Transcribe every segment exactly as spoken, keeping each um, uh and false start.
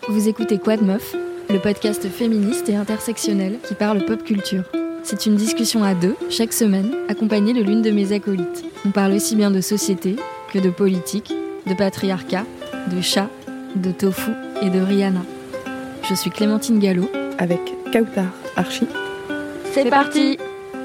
Vous écoutez Quad Meuf, le podcast féministe et intersectionnel qui parle pop culture. C'est une discussion à deux, chaque semaine, accompagnée de l'une de mes acolytes. On parle aussi bien de société que de politique, de patriarcat, de chat, de tofu et de Rihanna. Je suis Clémentine Gallo. Avec Kautar Archi. C'est parti!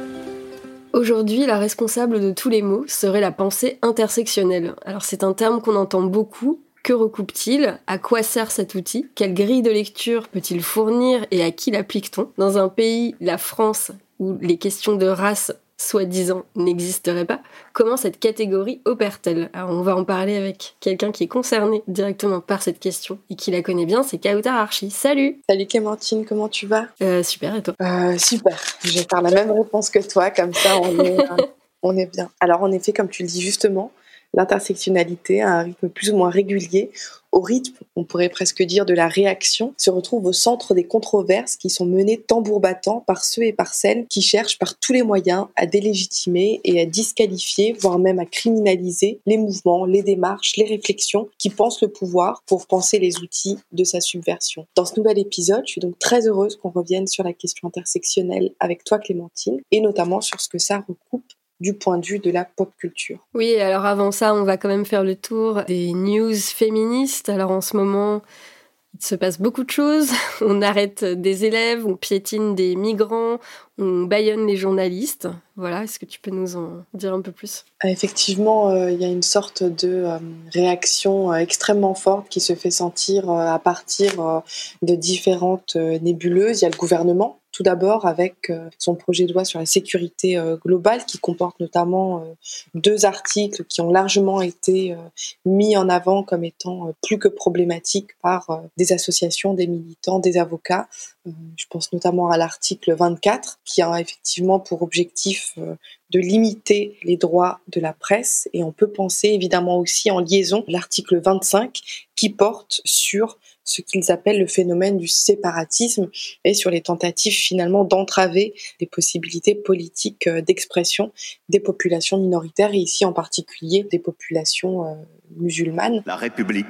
Aujourd'hui, la responsable de tous les mots serait la pensée intersectionnelle. Alors c'est un terme qu'on entend beaucoup. Que recoupe-t-il ? À quoi sert cet outil ? Quelle grille de lecture peut-il fournir et à qui l'applique-t-on ? Dans un pays, la France, où les questions de race, soi-disant, n'existeraient pas, comment cette catégorie opère-t-elle ? Alors on va en parler avec quelqu'un qui est concerné directement par cette question et qui la connaît bien, c'est Kautar Archi. Salut ! Salut Clémentine, comment tu vas ? euh, Super, et toi ? euh, Super, je vais faire la même réponse que toi, comme ça on est, euh, on est bien. Alors en effet, comme tu le dis justement, l'intersectionnalité à un rythme plus ou moins régulier, au rythme, on pourrait presque dire, de la réaction, se retrouve au centre des controverses qui sont menées tambour battant par ceux et par celles qui cherchent par tous les moyens à délégitimer et à disqualifier, voire même à criminaliser les mouvements, les démarches, les réflexions qui pensent le pouvoir pour penser les outils de sa subversion. Dans ce nouvel épisode, je suis donc très heureuse qu'on revienne sur la question intersectionnelle avec toi Clémentine, et notamment sur ce que ça recoupe du point de vue de la pop culture. Oui, alors avant ça, on va quand même faire le tour des news féministes. Alors en ce moment, il se passe beaucoup de choses. On arrête des élèves, on piétine des migrants, on bâillonne les journalistes. Voilà, est-ce que tu peux nous en dire un peu plus ? Effectivement, euh, il y a une sorte de euh, réaction euh, extrêmement forte qui se fait sentir euh, à partir euh, de différentes euh, nébuleuses. Il y a le gouvernement, tout d'abord, avec euh, son projet de loi sur la sécurité euh, globale, qui comporte notamment euh, deux articles qui ont largement été euh, mis en avant comme étant euh, plus que problématiques par euh, des associations, des militants, des avocats. Euh, je pense notamment à l'article vingt-quatre, qui a effectivement pour objectif euh, de limiter les droits de la presse. Et on peut penser évidemment aussi en liaison l'article vingt-cinq, qui porte sur ce qu'ils appellent le phénomène du séparatisme et sur les tentatives finalement d'entraver les possibilités politiques d'expression des populations minoritaires, et ici en particulier des populations euh, musulmanes. La République,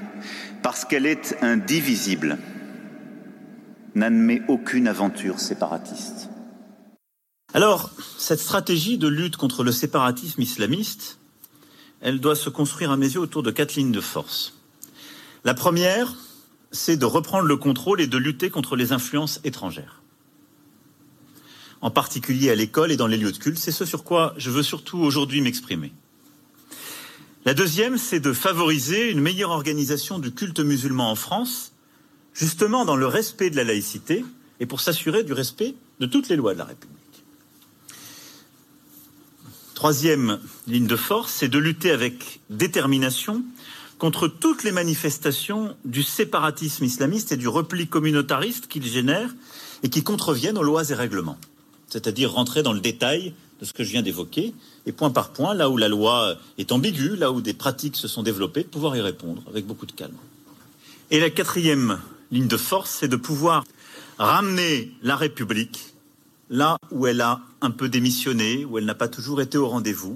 parce qu'elle est indivisible, n'admet aucune aventure séparatiste. Alors, cette stratégie de lutte contre le séparatisme islamiste, elle doit se construire à mes yeux autour de quatre lignes de force. La première, c'est de reprendre le contrôle et de lutter contre les influences étrangères. En particulier à l'école et dans les lieux de culte, c'est ce sur quoi je veux surtout aujourd'hui m'exprimer. La deuxième, c'est de favoriser une meilleure organisation du culte musulman en France, justement dans le respect de la laïcité et pour s'assurer du respect de toutes les lois de la République. Troisième ligne de force, c'est de lutter avec détermination contre toutes les manifestations du séparatisme islamiste et du repli communautariste qu'il génère et qui contreviennent aux lois et règlements. C'est-à-dire rentrer dans le détail de ce que je viens d'évoquer et point par point, là où la loi est ambiguë, là où des pratiques se sont développées, de pouvoir y répondre avec beaucoup de calme. Et la quatrième ligne de force, c'est de pouvoir ramener la République là où elle a un peu démissionné, où elle n'a pas toujours été au rendez-vous,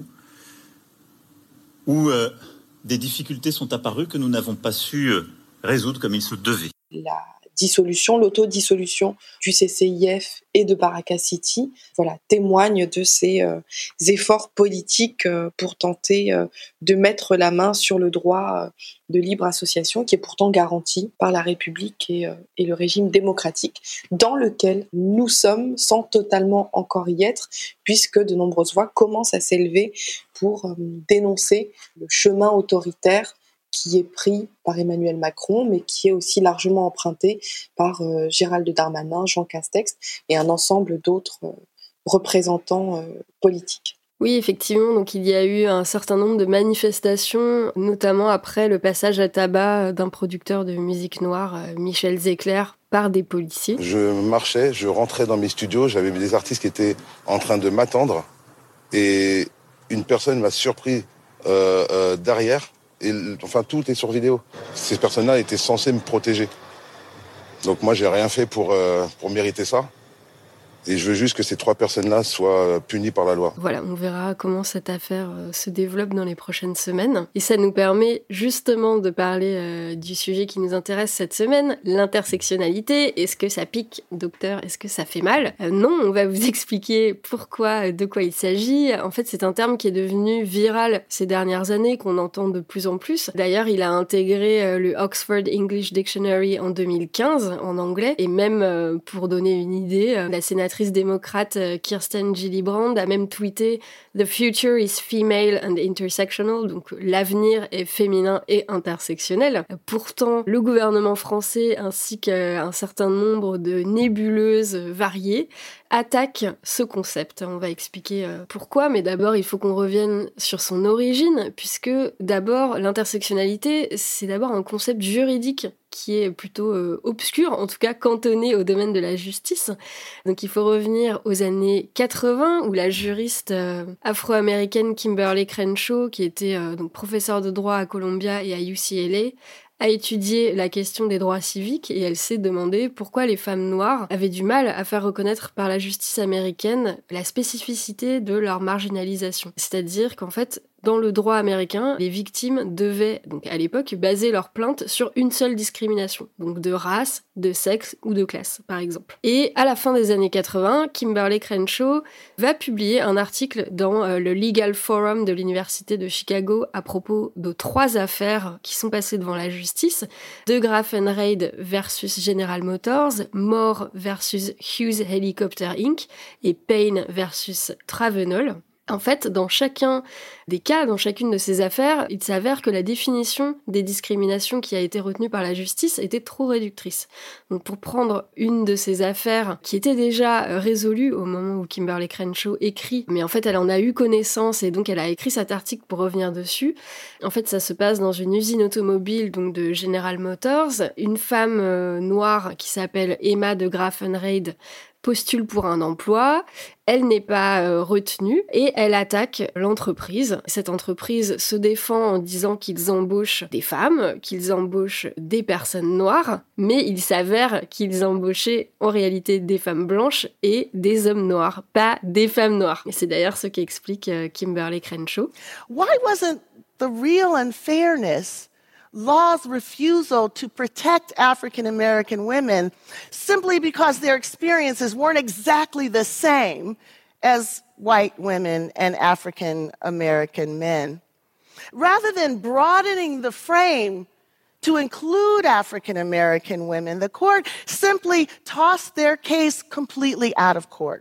où euh, des difficultés sont apparues que nous n'avons pas su euh, résoudre comme il se devait. La dissolution, l'autodissolution du C C I F et de Baraka City, voilà, témoigne de ces euh, efforts politiques euh, pour tenter euh, de mettre la main sur le droit euh, de libre association qui est pourtant garanti par la République et, euh, et le régime démocratique dans lequel nous sommes sans totalement encore y être, puisque de nombreuses voix commencent à s'élever pour euh, dénoncer le chemin autoritaire qui est pris par Emmanuel Macron, mais qui est aussi largement emprunté par euh, Gérald Darmanin, Jean Castex et un ensemble d'autres euh, représentants euh, politiques. Oui, effectivement, donc il y a eu un certain nombre de manifestations, notamment après le passage à tabac d'un producteur de musique noire, Michel Zecler, par des policiers. Je marchais, je rentrais dans mes studios, j'avais des artistes qui étaient en train de m'attendre, et une personne m'a surpris euh, euh, derrière. Et, enfin, tout est sur vidéo. Ces personnes-là étaient censées me protéger. Donc moi, j'ai rien fait pour, euh, pour mériter ça. Et je veux juste que ces trois personnes-là soient punies par la loi. Voilà, on verra comment cette affaire euh, se développe dans les prochaines semaines. Et ça nous permet justement de parler euh, du sujet qui nous intéresse cette semaine, l'intersectionnalité. Est-ce que ça pique, docteur? Est-ce que ça fait mal? euh, Non, on va vous expliquer pourquoi, de quoi il s'agit. En fait, c'est un terme qui est devenu viral ces dernières années, qu'on entend de plus en plus. D'ailleurs, il a intégré euh, le Oxford English Dictionary en deux mille quinze, en anglais. Et même, euh, pour donner une idée, euh, la sénatrice démocrate Kirsten Gillibrand a même tweeté « The future is female and intersectional », donc l'avenir est féminin et intersectionnel. Pourtant, le gouvernement français ainsi qu'un certain nombre de nébuleuses variées attaquent ce concept. On va expliquer pourquoi, mais d'abord il faut qu'on revienne sur son origine, puisque d'abord l'intersectionnalité, c'est d'abord un concept juridique qui est plutôt euh, obscur, en tout cas cantonné au domaine de la justice. Donc il faut revenir aux années quatre-vingts, où la juriste euh, afro-américaine Kimberly Crenshaw, qui était euh, donc professeure de droit à Columbia et à U C L A, a étudié la question des droits civiques et elle s'est demandé pourquoi les femmes noires avaient du mal à faire reconnaître par la justice américaine la spécificité de leur marginalisation. C'est-à-dire qu'en fait, dans le droit américain, les victimes devaient, donc à l'époque, baser leur plainte sur une seule discrimination, donc de race, de sexe ou de classe, par exemple. Et à la fin des années quatre-vingts, Kimberly Crenshaw va publier un article dans euh, le Legal Forum de l'Université de Chicago à propos de trois affaires qui sont passées devant la justice: De Graff and versus General Motors, Moore versus Hughes Helicopter Incorporated et Payne versus Travenol. En fait, dans chacun des cas, dans chacune de ces affaires, il s'avère que la définition des discriminations qui a été retenue par la justice était trop réductrice. Donc pour prendre une de ces affaires qui était déjà résolue au moment où Kimberly Crenshaw écrit, mais en fait elle en a eu connaissance et donc elle a écrit cet article pour revenir dessus. En fait, ça se passe dans une usine automobile donc de General Motors. Une femme euh, noire qui s'appelle Emma de Graffenreid postule pour un emploi, elle n'est pas euh, retenue et elle attaque l'entreprise. Cette entreprise se défend en disant qu'ils embauchent des femmes, qu'ils embauchent des personnes noires, mais il s'avère qu'ils embauchaient en réalité des femmes blanches et des hommes noirs, pas des femmes noires. Et c'est d'ailleurs ce qu'explique euh, Kimberly Crenshaw. Why wasn't the real unfairness law's refusal to protect African American women simply because their experiences weren't exactly the same as white women and African American men? Rather than broadening the frame to include African American women, the court simply tossed their case completely out of court.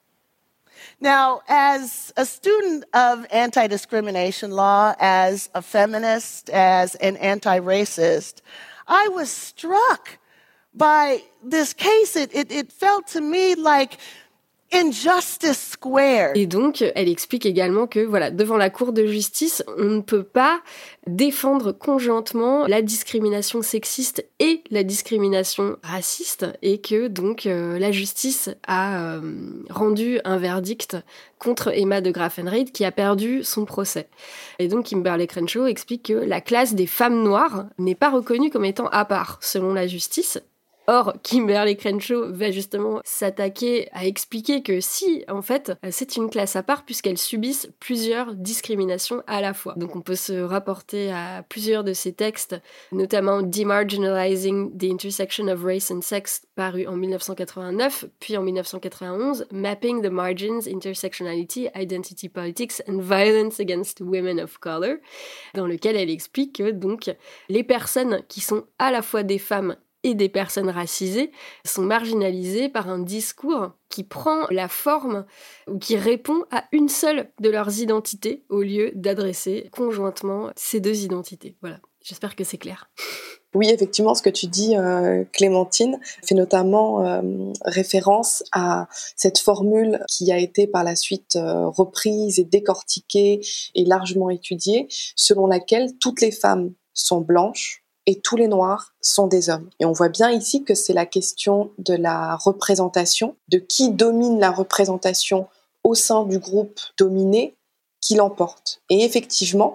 Now, as a student of anti-discrimination law, as a feminist, as an anti-racist, I was struck by this case. It, it, it felt to me like injustice squared. Et donc, elle explique également que, voilà, devant la Cour de justice, on ne peut pas défendre conjointement la discrimination sexiste et la discrimination raciste, et que donc euh, la justice a euh, rendu un verdict contre Emma de Graffenreid qui a perdu son procès. Et donc Kimberly Crenshaw explique que la classe des femmes noires n'est pas reconnue comme étant à part selon la justice. Or, Kimberly Crenshaw va justement s'attaquer à expliquer que si, en fait, c'est une classe à part puisqu'elles subissent plusieurs discriminations à la fois. Donc on peut se rapporter à plusieurs de ces textes, notamment Demarginalizing the Intersection of Race and Sex, paru en dix-neuf cent quatre-vingt-neuf, puis en dix-neuf cent quatre-vingt-onze, Mapping the Margins, Intersectionality, Identity Politics and Violence Against Women of Color, dans lequel elle explique que donc les personnes qui sont à la fois des femmes et des personnes racisées sont marginalisées par un discours qui prend la forme ou qui répond à une seule de leurs identités au lieu d'adresser conjointement ces deux identités. Voilà, j'espère que c'est clair. Oui, effectivement, ce que tu dis, euh, Clémentine, fait notamment euh, référence à cette formule qui a été par la suite euh, reprise et décortiquée et largement étudiée, selon laquelle toutes les femmes sont blanches et tous les noirs sont des hommes. Et on voit bien ici que c'est la question de la représentation, de qui domine la représentation au sein du groupe dominé, qui l'emporte. Et effectivement,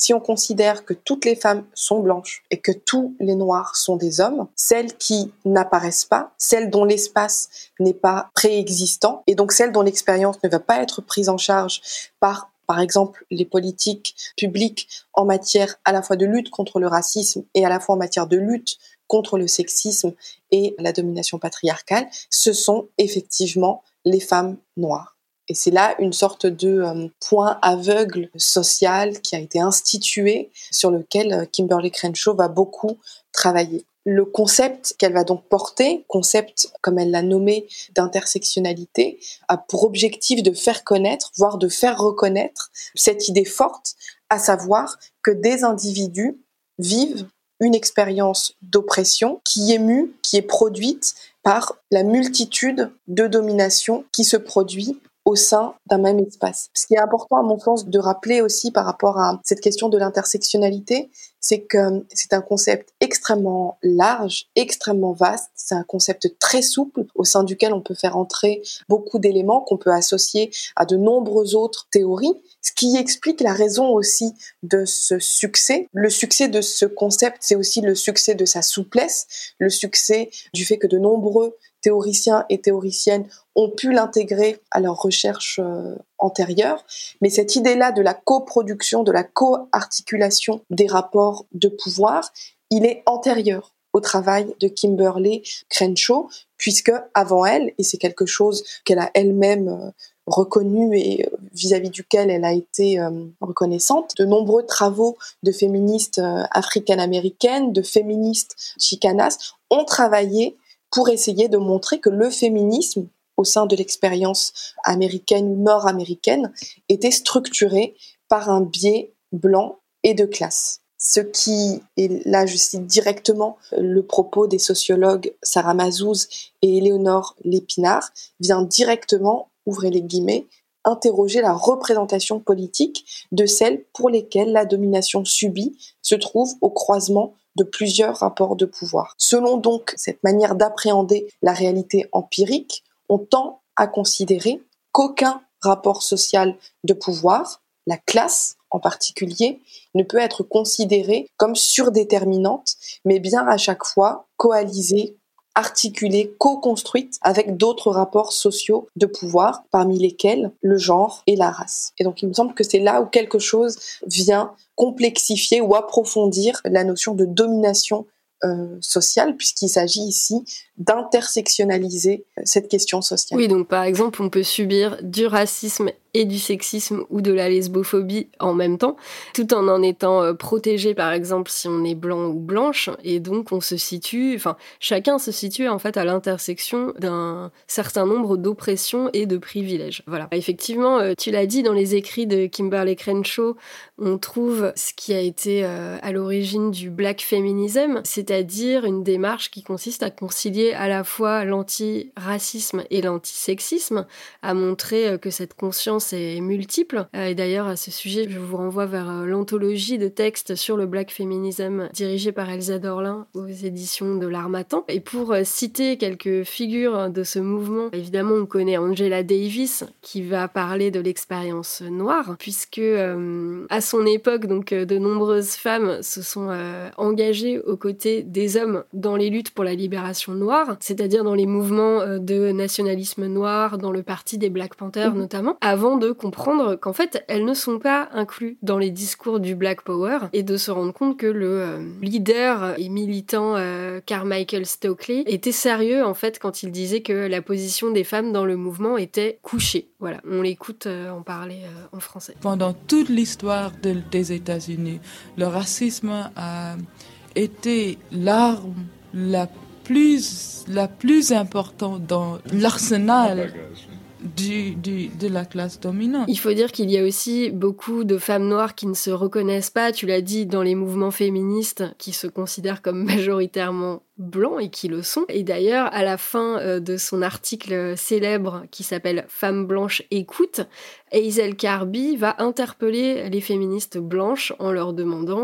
Si on considère que toutes les femmes sont blanches et que tous les noirs sont des hommes, celles qui n'apparaissent pas, celles dont l'espace n'est pas préexistant et donc celles dont l'expérience ne va pas être prise en charge par par exemple, les politiques publiques en matière à la fois de lutte contre le racisme et à la fois en matière de lutte contre le sexisme et la domination patriarcale, ce sont effectivement les femmes noires. Et c'est là une sorte de euh, point aveugle social qui a été institué, sur lequel euh, Kimberlé Crenshaw va beaucoup travailler. Le concept qu'elle va donc porter, concept comme elle l'a nommé d'intersectionnalité, a pour objectif de faire connaître, voire de faire reconnaître cette idée forte, à savoir que des individus vivent une expérience d'oppression qui est mue, qui est produite par la multitude de dominations qui se produit au sein d'un même espace. Ce qui est important à mon sens de rappeler aussi par rapport à cette question de l'intersectionnalité, c'est que c'est un concept extrêmement large, extrêmement vaste, c'est un concept très souple au sein duquel on peut faire entrer beaucoup d'éléments qu'on peut associer à de nombreuses autres théories, ce qui explique la raison aussi de ce succès. Le succès de ce concept, c'est aussi le succès de sa souplesse, le succès du fait que de nombreux théoriciens et théoriciennes ont pu l'intégrer à leurs recherches euh, antérieures. Mais cette idée-là de la coproduction, de la co-articulation des rapports de pouvoir, il est antérieur au travail de Kimberlé Crenshaw, puisque avant elle, et c'est quelque chose qu'elle a elle-même euh, reconnu et euh, vis-à-vis duquel elle a été euh, reconnaissante, de nombreux travaux de féministes euh, africaines-américaines, de féministes chicanas, ont travaillé pour essayer de montrer que le féminisme, au sein de l'expérience américaine ou nord-américaine, était structuré par un biais blanc et de classe. Ce qui, et là je cite directement le propos des sociologues Sarah Mazouz et Éléonore Lépinard, vient directement, ouvrez les guillemets, interroger la représentation politique de celles pour lesquelles la domination subie se trouve au croisement de plusieurs rapports de pouvoir. Selon donc cette manière d'appréhender la réalité empirique, on tend à considérer qu'aucun rapport social de pouvoir, la classe en particulier, ne peut être considérée comme surdéterminante, mais bien à chaque fois coalisée, articulée, co-construite avec d'autres rapports sociaux de pouvoir, parmi lesquels le genre et la race. Et donc il me semble que c'est là où quelque chose vient complexifier ou approfondir la notion de domination euh, sociale, puisqu'il s'agit ici d'intersectionnaliser cette question sociale. Oui, donc par exemple, on peut subir du racisme et du sexisme ou de la lesbophobie en même temps, tout en en étant euh, protégé, par exemple, si on est blanc ou blanche, et donc on se situe, enfin, chacun se situe en fait à l'intersection d'un certain nombre d'oppressions et de privilèges. Voilà. Effectivement, euh, tu l'as dit, dans les écrits de Kimberlé Crenshaw, on trouve ce qui a été euh, à l'origine du black feminism, c'est-à-dire une démarche qui consiste à concilier à la fois l'anti-racisme et l'anti-sexisme, à montrer euh, que cette conscience est multiple. Euh, et d'ailleurs, à ce sujet, je vous renvoie vers euh, l'anthologie de textes sur le black feminism dirigée par Elsa Dorlin aux éditions de l'Harmattan. Et pour euh, citer quelques figures de ce mouvement, évidemment, on connaît Angela Davis qui va parler de l'expérience noire, puisque euh, à son époque, donc, euh, de nombreuses femmes se sont euh, engagées aux côtés des hommes dans les luttes pour la libération noire, c'est-à-dire dans les mouvements euh, de nationalisme noir, dans le parti des Black Panthers mmh. notamment, avant de comprendre qu'en fait, elles ne sont pas incluses dans les discours du Black Power et de se rendre compte que le euh, leader et militant euh, Carmichael Stokely était sérieux en fait quand il disait que la position des femmes dans le mouvement était couchée. Voilà, on l'écoute euh, en parler euh, en français. Pendant toute l'histoire de, des États-Unis, le racisme a été l'arme la plus, la plus importante dans l'arsenal Du, du, de la classe dominante. Il faut dire qu'il y a aussi beaucoup de femmes noires qui ne se reconnaissent pas, tu l'as dit, dans les mouvements féministes qui se considèrent comme majoritairement blancs et qui le sont. Et d'ailleurs, à la fin de son article célèbre qui s'appelle « Femmes blanches écoutent », Hazel Carby va interpeller les féministes blanches en leur demandant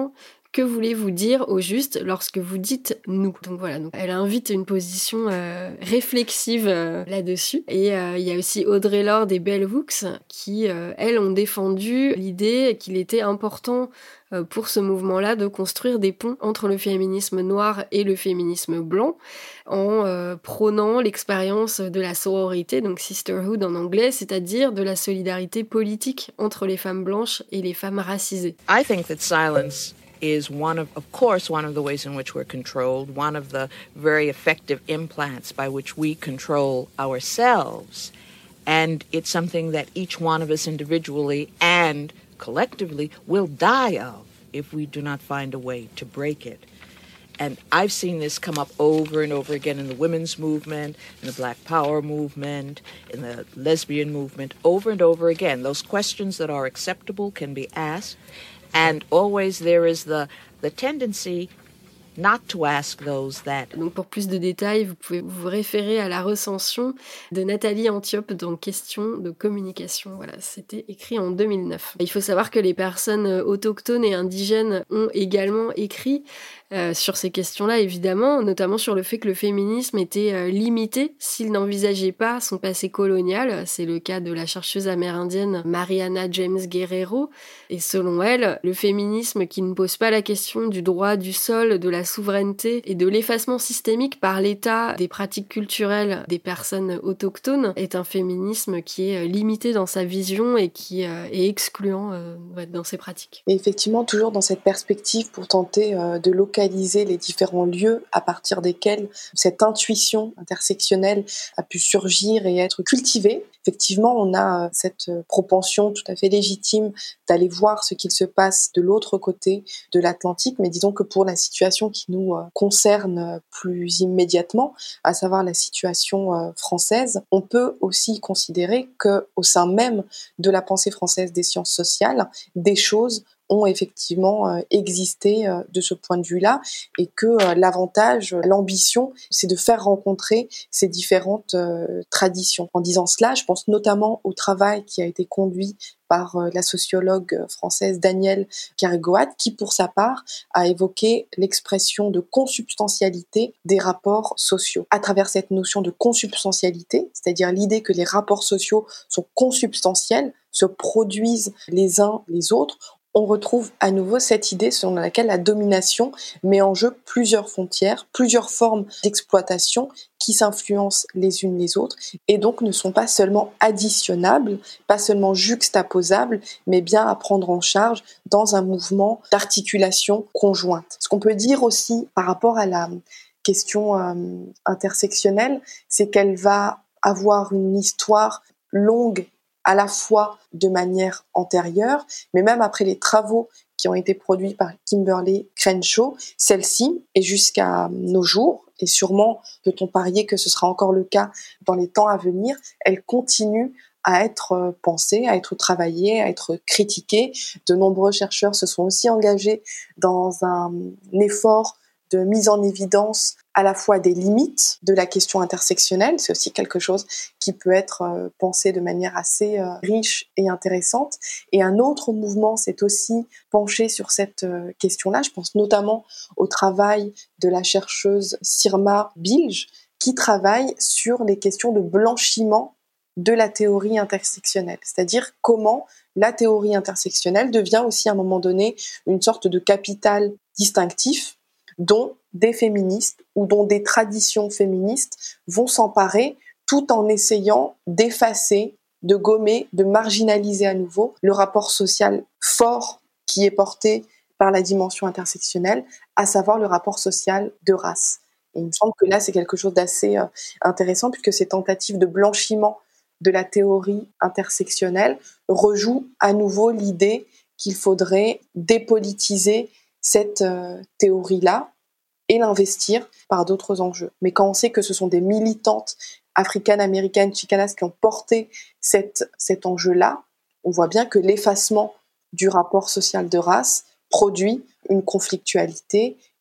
Que voulez-vous dire au juste lorsque vous dites « nous » ? Donc voilà, donc elle invite une position euh, réflexive euh, là-dessus. Et euh, il y a aussi Audre Lorde et Bell Hooks qui, euh, elles, ont défendu l'idée qu'il était important euh, pour ce mouvement-là de construire des ponts entre le féminisme noir et le féminisme blanc en euh, prônant l'expérience de la sororité, donc sisterhood en anglais, c'est-à-dire de la solidarité politique entre les femmes blanches et les femmes racisées. I think that silence is one of, of course, one of the ways in which we're controlled, one of the very effective implants by which we control ourselves. And it's something that each one of us individually and collectively will die of if we do not find a way to break it. And I've seen this come up over and over again in the women's movement, in the Black Power movement, in the lesbian movement, over and over again. Those questions that are acceptable can be asked. And always there is the, the tendency not to ask those that. Donc pour plus de détails, vous pouvez vous référer à la recension de Nathalie Antiope dans Questions de communication. Voilà, c'était écrit en deux mille neuf. Il faut savoir que les personnes autochtones et indigènes ont également écrit Euh, sur ces questions-là, évidemment, notamment sur le fait que le féminisme était euh, limité s'il n'envisageait pas son passé colonial. C'est le cas de la chercheuse amérindienne Mariana James Guerrero. Et selon elle, le féminisme qui ne pose pas la question du droit du sol, de la souveraineté et de l'effacement systémique par l'État des pratiques culturelles des personnes autochtones est un féminisme qui est limité dans sa vision et qui euh, est excluant euh, dans ses pratiques. Et effectivement, toujours dans cette perspective pour tenter euh, de localiser les différents lieux à partir desquels cette intuition intersectionnelle a pu surgir et être cultivée. Effectivement, on a cette propension tout à fait légitime d'aller voir ce qu'il se passe de l'autre côté de l'Atlantique, mais disons que pour la situation qui nous concerne plus immédiatement, à savoir la situation française, on peut aussi considérer qu'au sein même de la pensée française des sciences sociales, des choses ont effectivement euh, existé euh, de ce point de vue-là et que euh, l'avantage, l'ambition, c'est de faire rencontrer ces différentes euh, traditions. En disant cela, je pense notamment au travail qui a été conduit par euh, la sociologue française Danielle Carré-Goat, qui pour sa part a évoqué l'expression de consubstantialité des rapports sociaux. À travers cette notion de consubstantialité, c'est-à-dire l'idée que les rapports sociaux sont consubstantiels, se produisent les uns les autres, on retrouve à nouveau cette idée selon laquelle la domination met en jeu plusieurs frontières, plusieurs formes d'exploitation qui s'influencent les unes les autres et donc ne sont pas seulement additionnables, pas seulement juxtaposables, mais bien à prendre en charge dans un mouvement d'articulation conjointe. Ce qu'on peut dire aussi par rapport à la question euh, intersectionnelle, c'est qu'elle va avoir une histoire longue à la fois de manière antérieure, mais même après les travaux qui ont été produits par Kimberly Crenshaw, celle-ci, et jusqu'à nos jours, et sûrement peut-on parier que ce sera encore le cas dans les temps à venir, elle continue à être pensée, à être travaillée, à être critiquée. De nombreux chercheurs se sont aussi engagés dans un effort de mise en évidence à la fois des limites de la question intersectionnelle, c'est aussi quelque chose qui peut être euh, pensé de manière assez euh, riche et intéressante. Et un autre mouvement s'est aussi penché sur cette euh, question-là. Je pense notamment au travail de la chercheuse Sirma Bilge, qui travaille sur les questions de blanchiment de la théorie intersectionnelle, c'est-à-dire comment la théorie intersectionnelle devient aussi à un moment donné une sorte de capital distinctif dont des féministes ou dont des traditions féministes vont s'emparer tout en essayant d'effacer, de gommer, de marginaliser à nouveau le rapport social fort qui est porté par la dimension intersectionnelle, à savoir le rapport social de race. Et il me semble que là, c'est quelque chose d'assez euh, intéressant puisque ces tentatives de blanchiment de la théorie intersectionnelle rejouent à nouveau l'idée qu'il faudrait dépolitiser cette euh, théorie-là et l'investir par d'autres enjeux. Mais quand on sait que ce sont des militantes africaines, américaines, chicanas qui ont porté cette, cet enjeu-là, on voit bien que l'effacement du rapport social de race produit une conflictualité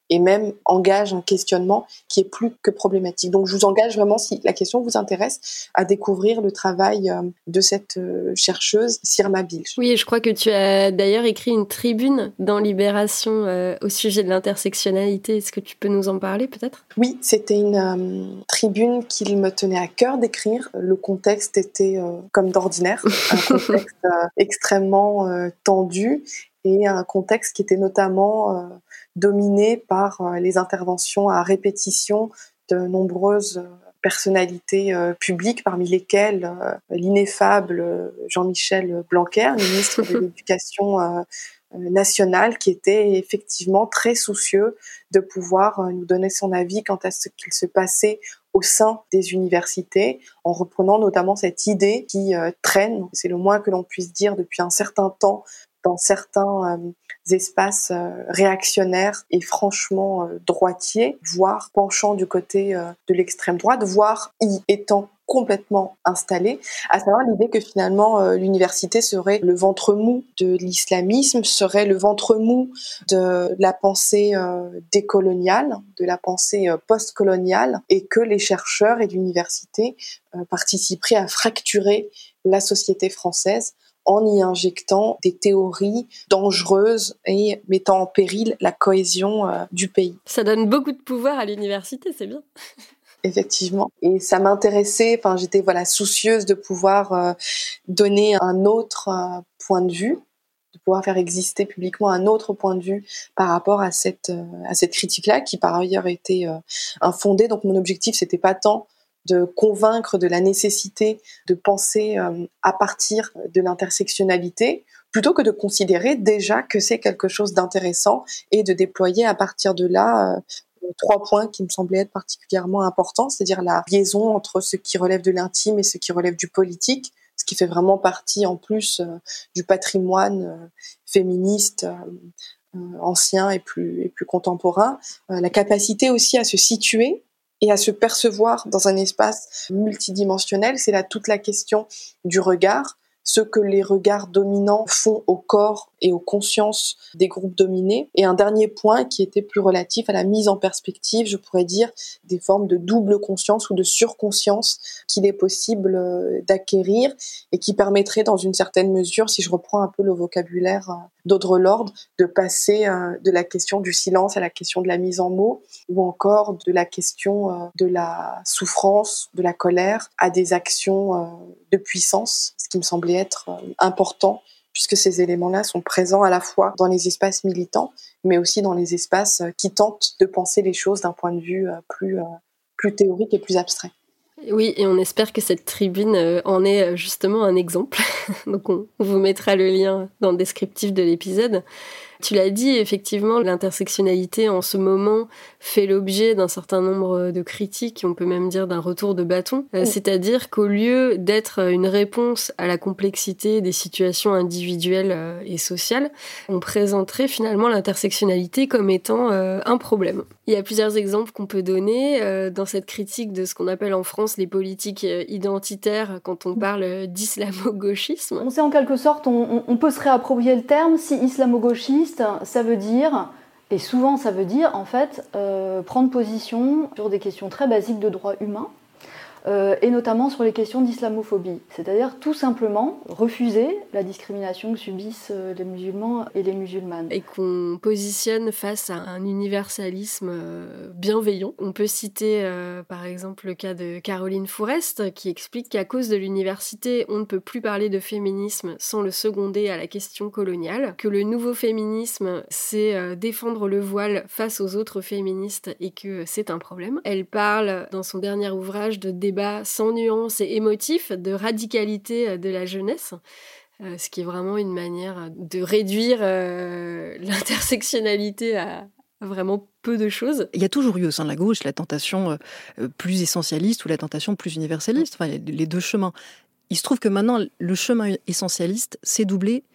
et même engage un questionnement qui est plus que problématique. Donc je vous engage vraiment, si la question vous intéresse, à découvrir le travail de cette chercheuse Sirma Bilge. Oui, et je crois que tu as d'ailleurs écrit une tribune dans Libération euh, au sujet de l'intersectionnalité. Est-ce que tu peux nous en parler peut-être ? Oui, c'était une euh, tribune qu'il me tenait à cœur d'écrire. Le contexte était euh, comme d'ordinaire, un contexte euh, extrêmement euh, tendu et un contexte qui était notamment euh, dominé par euh, les interventions à répétition de nombreuses euh, personnalités euh, publiques, parmi lesquelles euh, l'ineffable euh, Jean-Michel Blanquer, ministre de l'Éducation euh, nationale, qui était effectivement très soucieux de pouvoir euh, nous donner son avis quant à ce qu'il se passait au sein des universités, en reprenant notamment cette idée qui euh, traîne, c'est le moins que l'on puisse dire, depuis un certain temps dans certains euh, espaces euh, réactionnaires et franchement euh, droitiers, voire penchant du côté euh, de l'extrême droite, voire y étant complètement installé, à savoir l'idée que finalement euh, l'université serait le ventre mou de l'islamisme, serait le ventre mou de la pensée euh, décoloniale, de la pensée euh, post-coloniale, et que les chercheurs et l'université euh, participeraient à fracturer la société française en y injectant des théories dangereuses et mettant en péril la cohésion euh, du pays. Ça donne beaucoup de pouvoir à l'université, c'est bien. Effectivement. Et ça m'intéressait, enfin, j'étais voilà, soucieuse de pouvoir euh, donner un autre euh, point de vue, de pouvoir faire exister publiquement un autre point de vue par rapport à cette, euh, à cette critique-là, qui par ailleurs était euh, infondée. Donc mon objectif, c'était pas tant de convaincre de la nécessité de penser euh, à partir de l'intersectionnalité, plutôt que de considérer déjà que c'est quelque chose d'intéressant et de déployer à partir de là euh, trois points qui me semblaient être particulièrement importants, c'est-à-dire la liaison entre ce qui relève de l'intime et ce qui relève du politique, ce qui fait vraiment partie en plus euh, du patrimoine euh, féministe euh, euh, ancien et plus, et plus contemporain, euh, la capacité aussi à se situer et à se percevoir dans un espace multidimensionnel. C'est là toute la question du regard, ce que les regards dominants font au corps et aux consciences des groupes dominés. Et un dernier point qui était plus relatif à la mise en perspective, je pourrais dire, des formes de double conscience ou de surconscience qu'il est possible d'acquérir et qui permettrait dans une certaine mesure, si je reprends un peu le vocabulaire d'Audre Lorde, de passer de la question du silence à la question de la mise en mots, ou encore de la question de la souffrance, de la colère, à des actions de puissance, ce qui me semblait être important, puisque ces éléments-là sont présents à la fois dans les espaces militants, mais aussi dans les espaces qui tentent de penser les choses d'un point de vue plus, plus théorique et plus abstrait. Oui, et on espère que cette tribune en est justement un exemple. Donc on vous mettra le lien dans le descriptif de l'épisode. Tu l'as dit, effectivement, l'intersectionnalité en ce moment fait l'objet d'un certain nombre de critiques, on peut même dire d'un retour de bâton. Euh, c'est-à-dire qu'au lieu d'être une réponse à la complexité des situations individuelles et sociales, on présenterait finalement l'intersectionnalité comme étant euh, un problème. Il y a plusieurs exemples qu'on peut donner euh, dans cette critique de ce qu'on appelle en France les politiques identitaires quand on parle d'islamo-gauchisme. On sait en quelque sorte, on, on peut se réapproprier le terme si islamo-gauchiste, ça veut dire, et souvent ça veut dire en fait, euh, prendre position sur des questions très basiques de droits humains, euh, et notamment sur les questions d'islamophobie. C'est-à-dire tout simplement refuser la discrimination que subissent les musulmans et les musulmanes. Et qu'on positionne face à un universalisme bienveillant. On peut citer euh, par exemple le cas de Caroline Fourest qui explique qu'à cause de l'université, on ne peut plus parler de féminisme sans le seconder à la question coloniale, que le nouveau féminisme, c'est euh, défendre le voile face aux autres féministes et que c'est un problème. Elle parle dans son dernier ouvrage de débat sans nuance et émotif, de radicalité de la jeunesse, euh, ce qui est vraiment une manière de réduire euh, l'intersectionnalité à vraiment peu de choses. Il y a toujours eu au sein de la gauche la tentation euh, plus essentialiste ou la tentation plus universaliste, enfin les deux chemins. Il se trouve que maintenant, le chemin essentialiste s'est doublé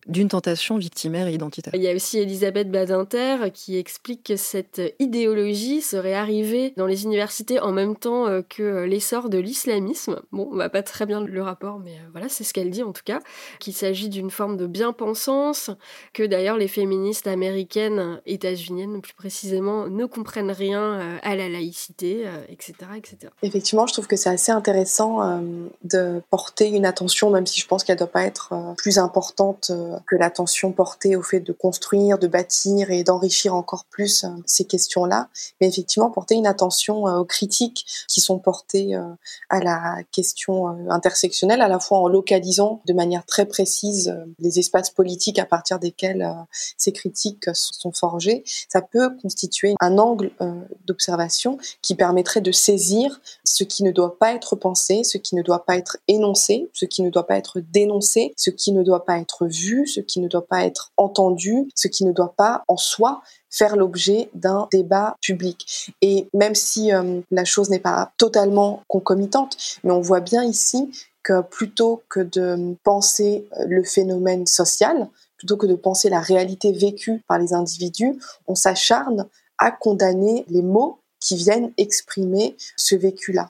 d'une tentation victimaire et identitaire. Il y a aussi Elisabeth Badinter qui explique que cette idéologie serait arrivée dans les universités en même temps que l'essor de l'islamisme. Bon, on va pas très bien le rapport, mais voilà, c'est ce qu'elle dit en tout cas, qu'il s'agit d'une forme de bien-pensance, que d'ailleurs les féministes américaines, états-uniennes plus précisément, ne comprennent rien à la laïcité, et cetera, et cetera. Effectivement, je trouve que c'est assez intéressant euh, de porter une attention, même si je pense qu'elle ne doit pas être euh, plus importante euh, que l'attention portée au fait de construire, de bâtir et d'enrichir encore plus euh, ces questions-là. Mais effectivement, porter une attention euh, aux critiques qui sont portées euh, à la question euh, intersectionnelle, à la fois en localisant de manière très précise euh, les espaces politiques à partir desquels euh, ces critiques euh, sont forgées, ça peut constituer un angle euh, d'observation qui permettrait de saisir ce qui ne doit pas être pensé, ce qui ne doit pas être énoncé, ce qui ne doit pas être dénoncé, ce qui ne doit pas être vu, ce qui ne doit pas être entendu, ce qui ne doit pas en soi faire l'objet d'un débat public. Et même si euh, la chose n'est pas totalement concomitante, mais on voit bien ici que plutôt que de penser le phénomène social, plutôt que de penser la réalité vécue par les individus, on s'acharne à condamner les mots qui viennent exprimer ce vécu-là.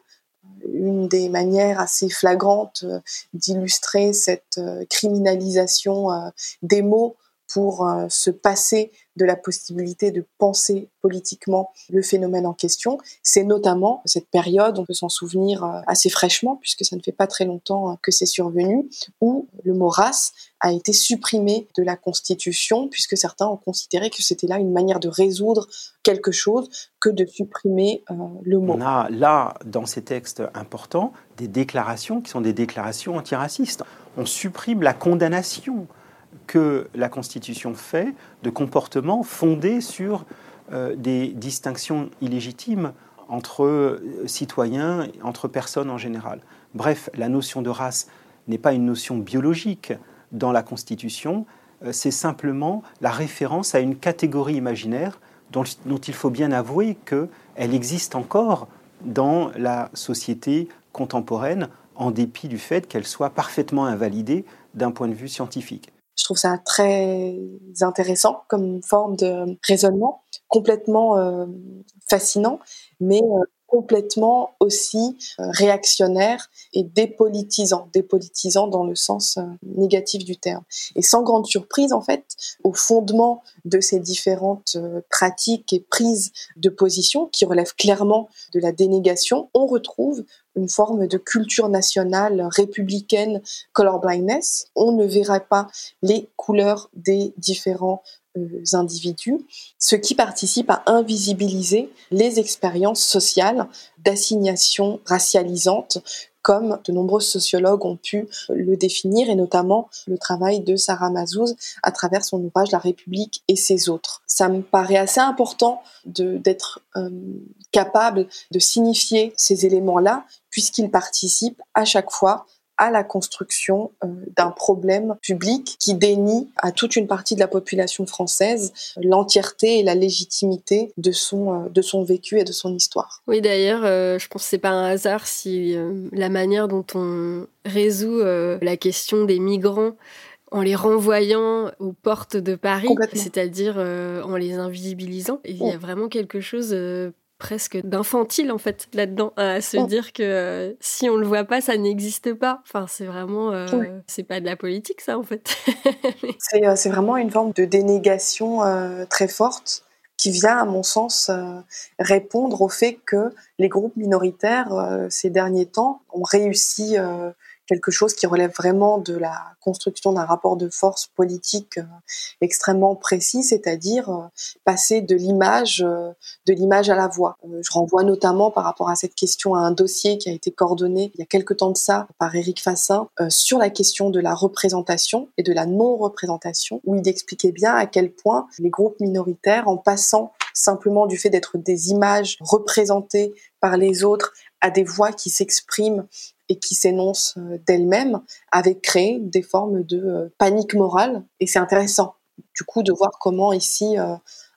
Une des manières assez flagrantes d'illustrer cette criminalisation des mots pour se passer de la possibilité de penser politiquement le phénomène en question, c'est notamment cette période, on peut s'en souvenir assez fraîchement, puisque ça ne fait pas très longtemps que c'est survenu, où le mot race a été supprimé de la Constitution, puisque certains ont considéré que c'était là une manière de résoudre quelque chose que de supprimer euh, le mot. On a là, dans ces textes importants, des déclarations qui sont des déclarations antiracistes. On supprime la condamnation que la Constitution fait de comportements fondés sur euh, des distinctions illégitimes entre euh, citoyens, entre personnes en général. Bref, la notion de race n'est pas une notion biologique dans la Constitution, euh, c'est simplement la référence à une catégorie imaginaire dont, dont il faut bien avouer qu'elle existe encore dans la société contemporaine, en dépit du fait qu'elle soit parfaitement invalidée d'un point de vue scientifique. Je trouve ça très intéressant comme forme de raisonnement, complètement euh, fascinant, mais euh, complètement aussi euh, réactionnaire et dépolitisant, dépolitisant dans le sens euh, négatif du terme. Et sans grande surprise, en fait, au fondement de ces différentes euh, pratiques et prises de position qui relèvent clairement de la dénégation, on retrouve une forme de culture nationale républicaine colorblindness. On ne verra pas les couleurs des différents euh, individus, ce qui participe à invisibiliser les expériences sociales d'assignation racialisante, comme de nombreux sociologues ont pu le définir, et notamment le travail de Sarah Mazouz à travers son ouvrage « La République et ses autres ». Ça me paraît assez important de, d'être euh, capable de signifier ces éléments-là, puisqu'ils participent à chaque fois à la construction euh, d'un problème public qui dénie à toute une partie de la population française l'entièreté et la légitimité de son, euh, de son vécu et de son histoire. Oui, d'ailleurs, euh, je pense que c'est pas un hasard si euh, la manière dont on résout euh, la question des migrants en les renvoyant aux portes de Paris, c'est-à-dire euh, en les invisibilisant. Et il y a vraiment quelque chose euh, presque d'infantile, en fait, là-dedans, à se oh. dire que euh, si on le voit pas, ça n'existe pas. Enfin, c'est vraiment... Euh, oui. C'est pas de la politique, ça, en fait. c'est, euh, c'est vraiment une forme de dénégation euh, très forte qui vient, à mon sens, euh, répondre au fait que les groupes minoritaires, euh, ces derniers temps, ont réussi... Euh, quelque chose qui relève vraiment de la construction d'un rapport de force politique euh, extrêmement précis, c'est-à-dire euh, passer de l'image, euh, de l'image à la voix. Euh, je renvoie notamment par rapport à cette question à un dossier qui a été coordonné il y a quelque temps de ça par Éric Fassin euh, sur la question de la représentation et de la non-représentation, où il expliquait bien à quel point les groupes minoritaires, en passant simplement du fait d'être des images représentées par les autres à des voix qui s'expriment et qui s'énoncent d'elles-mêmes, avaient créé des formes de panique morale. Et c'est intéressant, du coup, de voir comment ici, euh,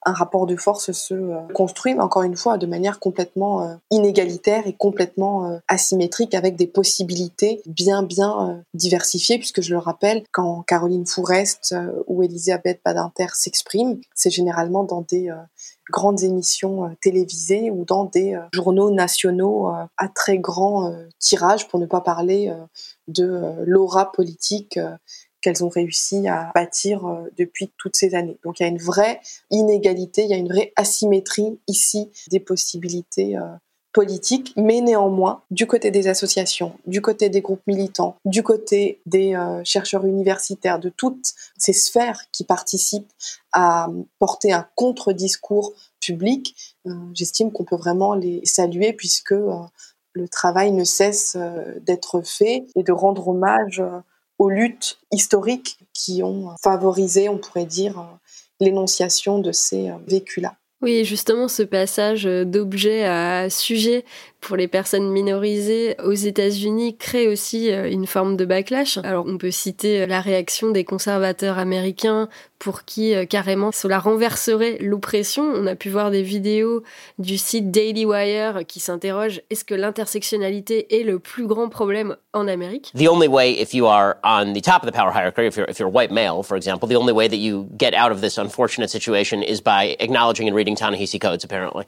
un rapport de force se euh, construit, mais encore une fois, de manière complètement euh, inégalitaire et complètement euh, asymétrique, avec des possibilités bien, bien euh, diversifiées, puisque je le rappelle, quand Caroline Fourest euh, ou Elisabeth Badinter s'expriment, c'est généralement dans des... Euh, grandes émissions euh, télévisées ou dans des euh, journaux nationaux euh, à très grand euh, tirage, pour ne pas parler euh, de euh, l'aura politique euh, qu'elles ont réussi à bâtir euh, depuis toutes ces années. Donc il y a une vraie inégalité, il y a une vraie asymétrie ici des possibilités euh, politiques, mais néanmoins, du côté des associations, du côté des groupes militants, du côté des euh, chercheurs universitaires, de toutes ces sphères qui participent à porter un contre-discours public, euh, j'estime qu'on peut vraiment les saluer, puisque euh, le travail ne cesse euh, d'être fait, et de rendre hommage euh, aux luttes historiques qui ont favorisé, on pourrait dire, euh, l'énonciation de ces euh, vécus-là. Oui, justement, ce passage d'objet à sujet pour les personnes minorisées aux États-Unis crée aussi une forme de backlash. Alors, on peut citer la réaction des conservateurs américains pour qui, carrément, cela renverserait l'oppression. On a pu voir des vidéos du site Daily Wire qui s'interroge: est-ce que l'intersectionnalité est le plus grand problème en Amérique? The only way, if you are on the top of the power hierarchy, if you're, if you're a white male, for example, the only way that you get out of this unfortunate situation is by acknowledging and reading Ta-Nehisi Coates, apparently.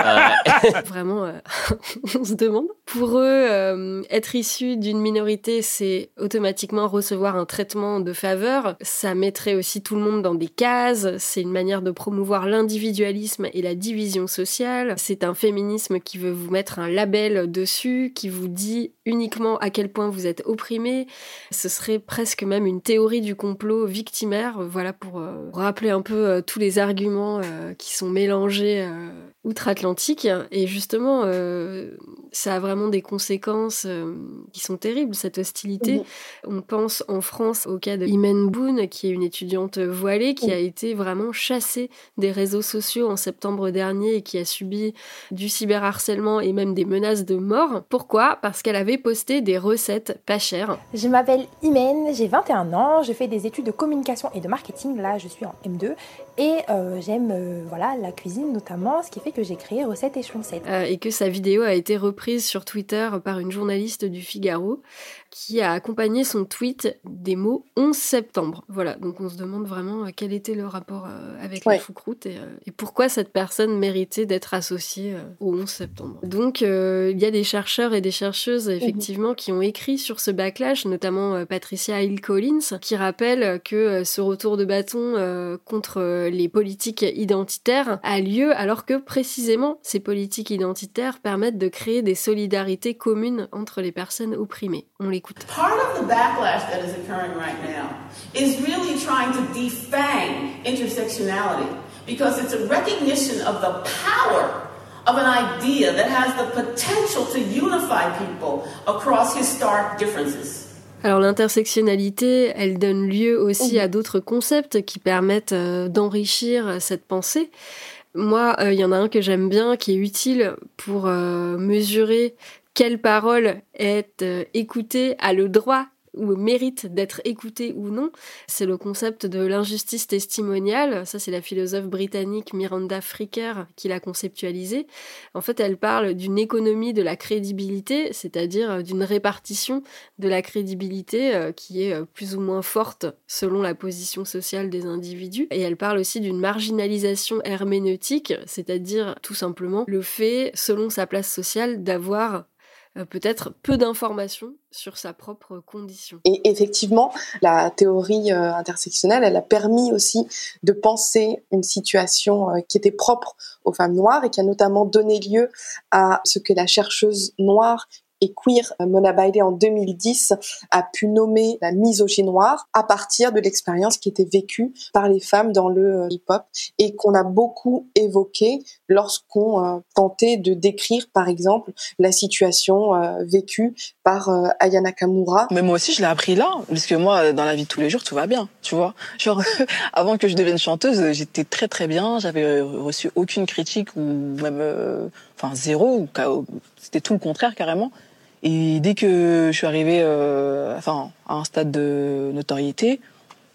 Uh... Vraiment, euh, on se demande. Pour eux, euh, être issu d'une minorité, c'est automatiquement recevoir un traitement de faveur. Ça mettrait aussi tout le monde dans des cases. C'est une manière de promouvoir l'individualisme et la division sociale. C'est un féminisme qui veut vous mettre un label dessus, qui vous dit uniquement à quel point vous êtes opprimé. Ce serait presque même une théorie du complot victimaire, voilà, pour euh, rappeler un peu euh, tous les arguments euh, qui sont mélangés euh, outre-Atlantique. Et justement, euh, ça a vraiment des conséquences euh, qui sont terribles, cette hostilité. Mmh. On pense en France au cas de Imen Boone, qui est une étudiante voilée, qui mmh. a été vraiment chassée des réseaux sociaux en septembre dernier et qui a subi du cyberharcèlement et même des menaces de mort. Pourquoi ? Parce qu'elle avait posté des recettes pas chères. Je m'appelle Imen, j'ai vingt et un ans, je fais des études de communication et de marketing, là je suis en M deux, et euh, j'aime euh, voilà, la cuisine notamment, ce qui fait que j'ai créé Recettes Échelon sept. Euh, et que sa vidéo a été reprise sur Twitter par une journaliste du Figaro qui a accompagné son tweet des mots onze septembre. Voilà, donc on se demande vraiment quel était le rapport euh, avec ouais. la choucroute et, euh, et pourquoi cette personne méritait d'être associée euh, au onze septembre. Donc il euh, y a des chercheurs et des chercheuses effectivement mmh. qui ont écrit sur ce backlash, notamment euh, Patricia Hill Collins, qui rappelle que euh, ce retour de bâton euh, contre euh, les politiques identitaires a lieu alors que précisément ces politiques identitaires permettent de créer des solidarités communes entre les personnes opprimées. On l'écoute. Part of the backlash that is occurring right now is really trying to defang intersectionality because it's a recognition of the power of an idea that has the potential to unify people across historic differences. Alors l'intersectionnalité, elle donne lieu aussi à d'autres concepts qui permettent euh, d'enrichir cette pensée. Moi, il euh, y en a un que j'aime bien, qui est utile pour euh, mesurer quelle parole est euh, écoutée, a le droit ou mérite d'être écoutée ou non. C'est le concept de l'injustice testimoniale. Ça, c'est la philosophe britannique Miranda Fricker qui l'a conceptualisé. En fait, elle parle d'une économie de la crédibilité, c'est-à-dire d'une répartition de la crédibilité euh, qui est plus ou moins forte selon la position sociale des individus. Et elle parle aussi d'une marginalisation herméneutique, c'est-à-dire tout simplement le fait, selon sa place sociale, d'avoir Euh, peut-être peu d'informations sur sa propre condition. Et effectivement, la théorie euh, intersectionnelle, elle a permis aussi de penser une situation euh, qui était propre aux femmes noires et qui a notamment donné lieu à ce que la chercheuse noire et queer Mona Bailey en deux mille dix a pu nommer la misogynie noire à partir de l'expérience qui était vécue par les femmes dans le hip-hop et qu'on a beaucoup évoqué lorsqu'on euh, tentait de décrire par exemple la situation euh, vécue par euh, Aya Nakamura. Mais moi aussi je l'ai appris là, parce que moi dans la vie de tous les jours tout va bien, tu vois. Genre avant que je devienne chanteuse, j'étais très très bien, j'avais reçu aucune critique ou même euh, enfin zéro, ou, c'était tout le contraire carrément. Et dès que je suis arrivée euh, enfin, à un stade de notoriété,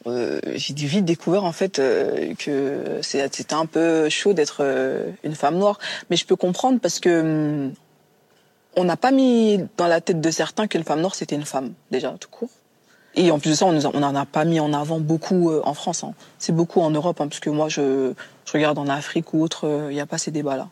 euh, j'ai vite découvert en fait euh, que c'était un peu chaud d'être euh, une femme noire. Mais je peux comprendre parce que hum, on n'a pas mis dans la tête de certains qu'une femme noire c'était une femme déjà tout court. Et en plus de ça, on n'en a pas mis en avant beaucoup euh, en France. Hein. C'est beaucoup en Europe, hein, parce que moi, je, je regarde en Afrique ou autre, il euh, n'y a pas ces débats-là.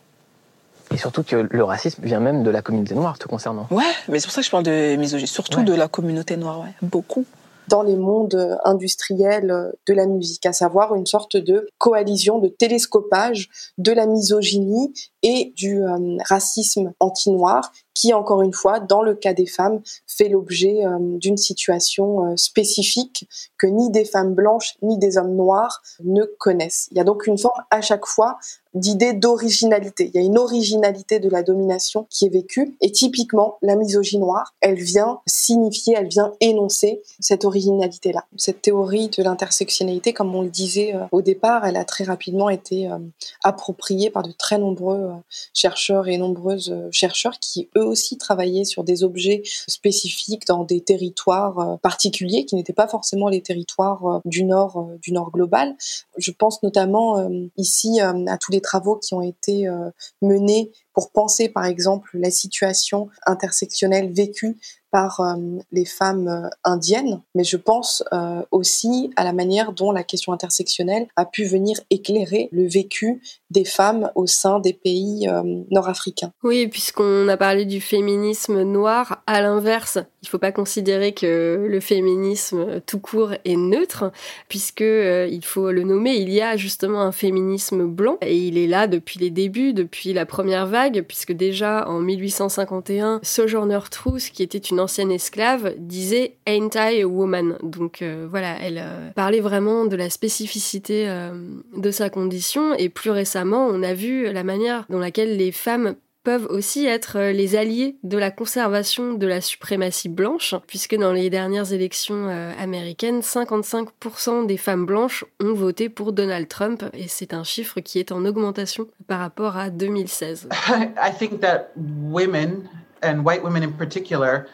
Et surtout que le racisme vient même de la communauté noire, te concernant. Ouais, mais c'est pour ça que je parle de misogynie, surtout ouais. de la communauté noire, ouais, beaucoup. Dans les mondes industriels de la musique, à savoir une sorte de coalition, de télescopage de la misogynie et du euh, racisme anti-noir qui, encore une fois, dans le cas des femmes, fait l'objet euh, d'une situation euh, spécifique que ni des femmes blanches ni des hommes noirs ne connaissent. Il y a donc une forme, à chaque fois, d'idée d'originalité. Il y a une originalité de la domination qui est vécue. Et typiquement, la misogynie noire, elle vient signifier, elle vient énoncer cette originalité-là. Cette théorie de l'intersectionnalité, comme on le disait euh, au départ, elle a très rapidement été euh, appropriée par de très nombreux euh, chercheurs et nombreuses euh, chercheurs qui, eux aussi, travaillaient sur des objets spécifiques dans des territoires euh, particuliers qui n'étaient pas forcément les territoires euh, du Nord, euh, du Nord global. Je pense notamment euh, ici euh, à tous les travaux qui ont été euh, menés pour penser, par exemple, la situation intersectionnelle vécue par euh, les femmes euh, indiennes, mais je pense euh, aussi à la manière dont la question intersectionnelle a pu venir éclairer le vécu des femmes au sein des pays euh, nord-africains. Oui, puisqu'on a parlé du féminisme noir, à l'inverse, il ne faut pas considérer que le féminisme tout court est neutre, puisque euh, il faut le nommer, il y a justement un féminisme blanc, et il est là depuis les débuts, depuis la première vague, puisque déjà en mille huit cent cinquante et un, Sojourner Truth, qui était une ancienne esclave, disait « Ain't I a woman ?» Donc euh, voilà, elle euh, parlait vraiment de la spécificité euh, de sa condition, et plus récemment, on a vu la manière dont laquelle les femmes peuvent aussi être les alliés de la conservation de la suprématie blanche, puisque dans les dernières élections euh, américaines, cinquante-cinq pour cent des femmes blanches ont voté pour Donald Trump, et c'est un chiffre qui est en augmentation par rapport à deux mille seize. I think that women, and white women in particular,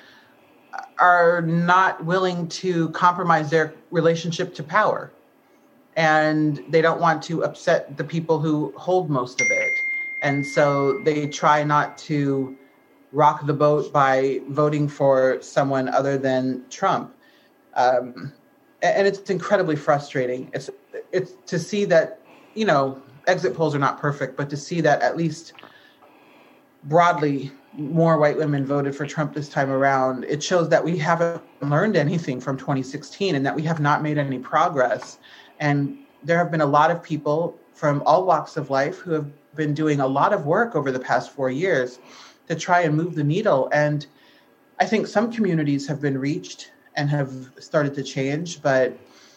are not willing to compromise their relationship to power. And they don't want to upset the people who hold most of it. And so they try not to rock the boat by voting for someone other than Trump. Um, and it's incredibly frustrating. It's, it's to see that, you know, exit polls are not perfect, but to see that at least broadly more white women voted for Trump this time around, it shows that we haven't learned anything from twenty sixteen and that we have not made any progress. And there have been a lot of people from all walks of life who have been doing a lot of work over the past four years to try and move the needle. And I think some communities have been reached and have started to change, but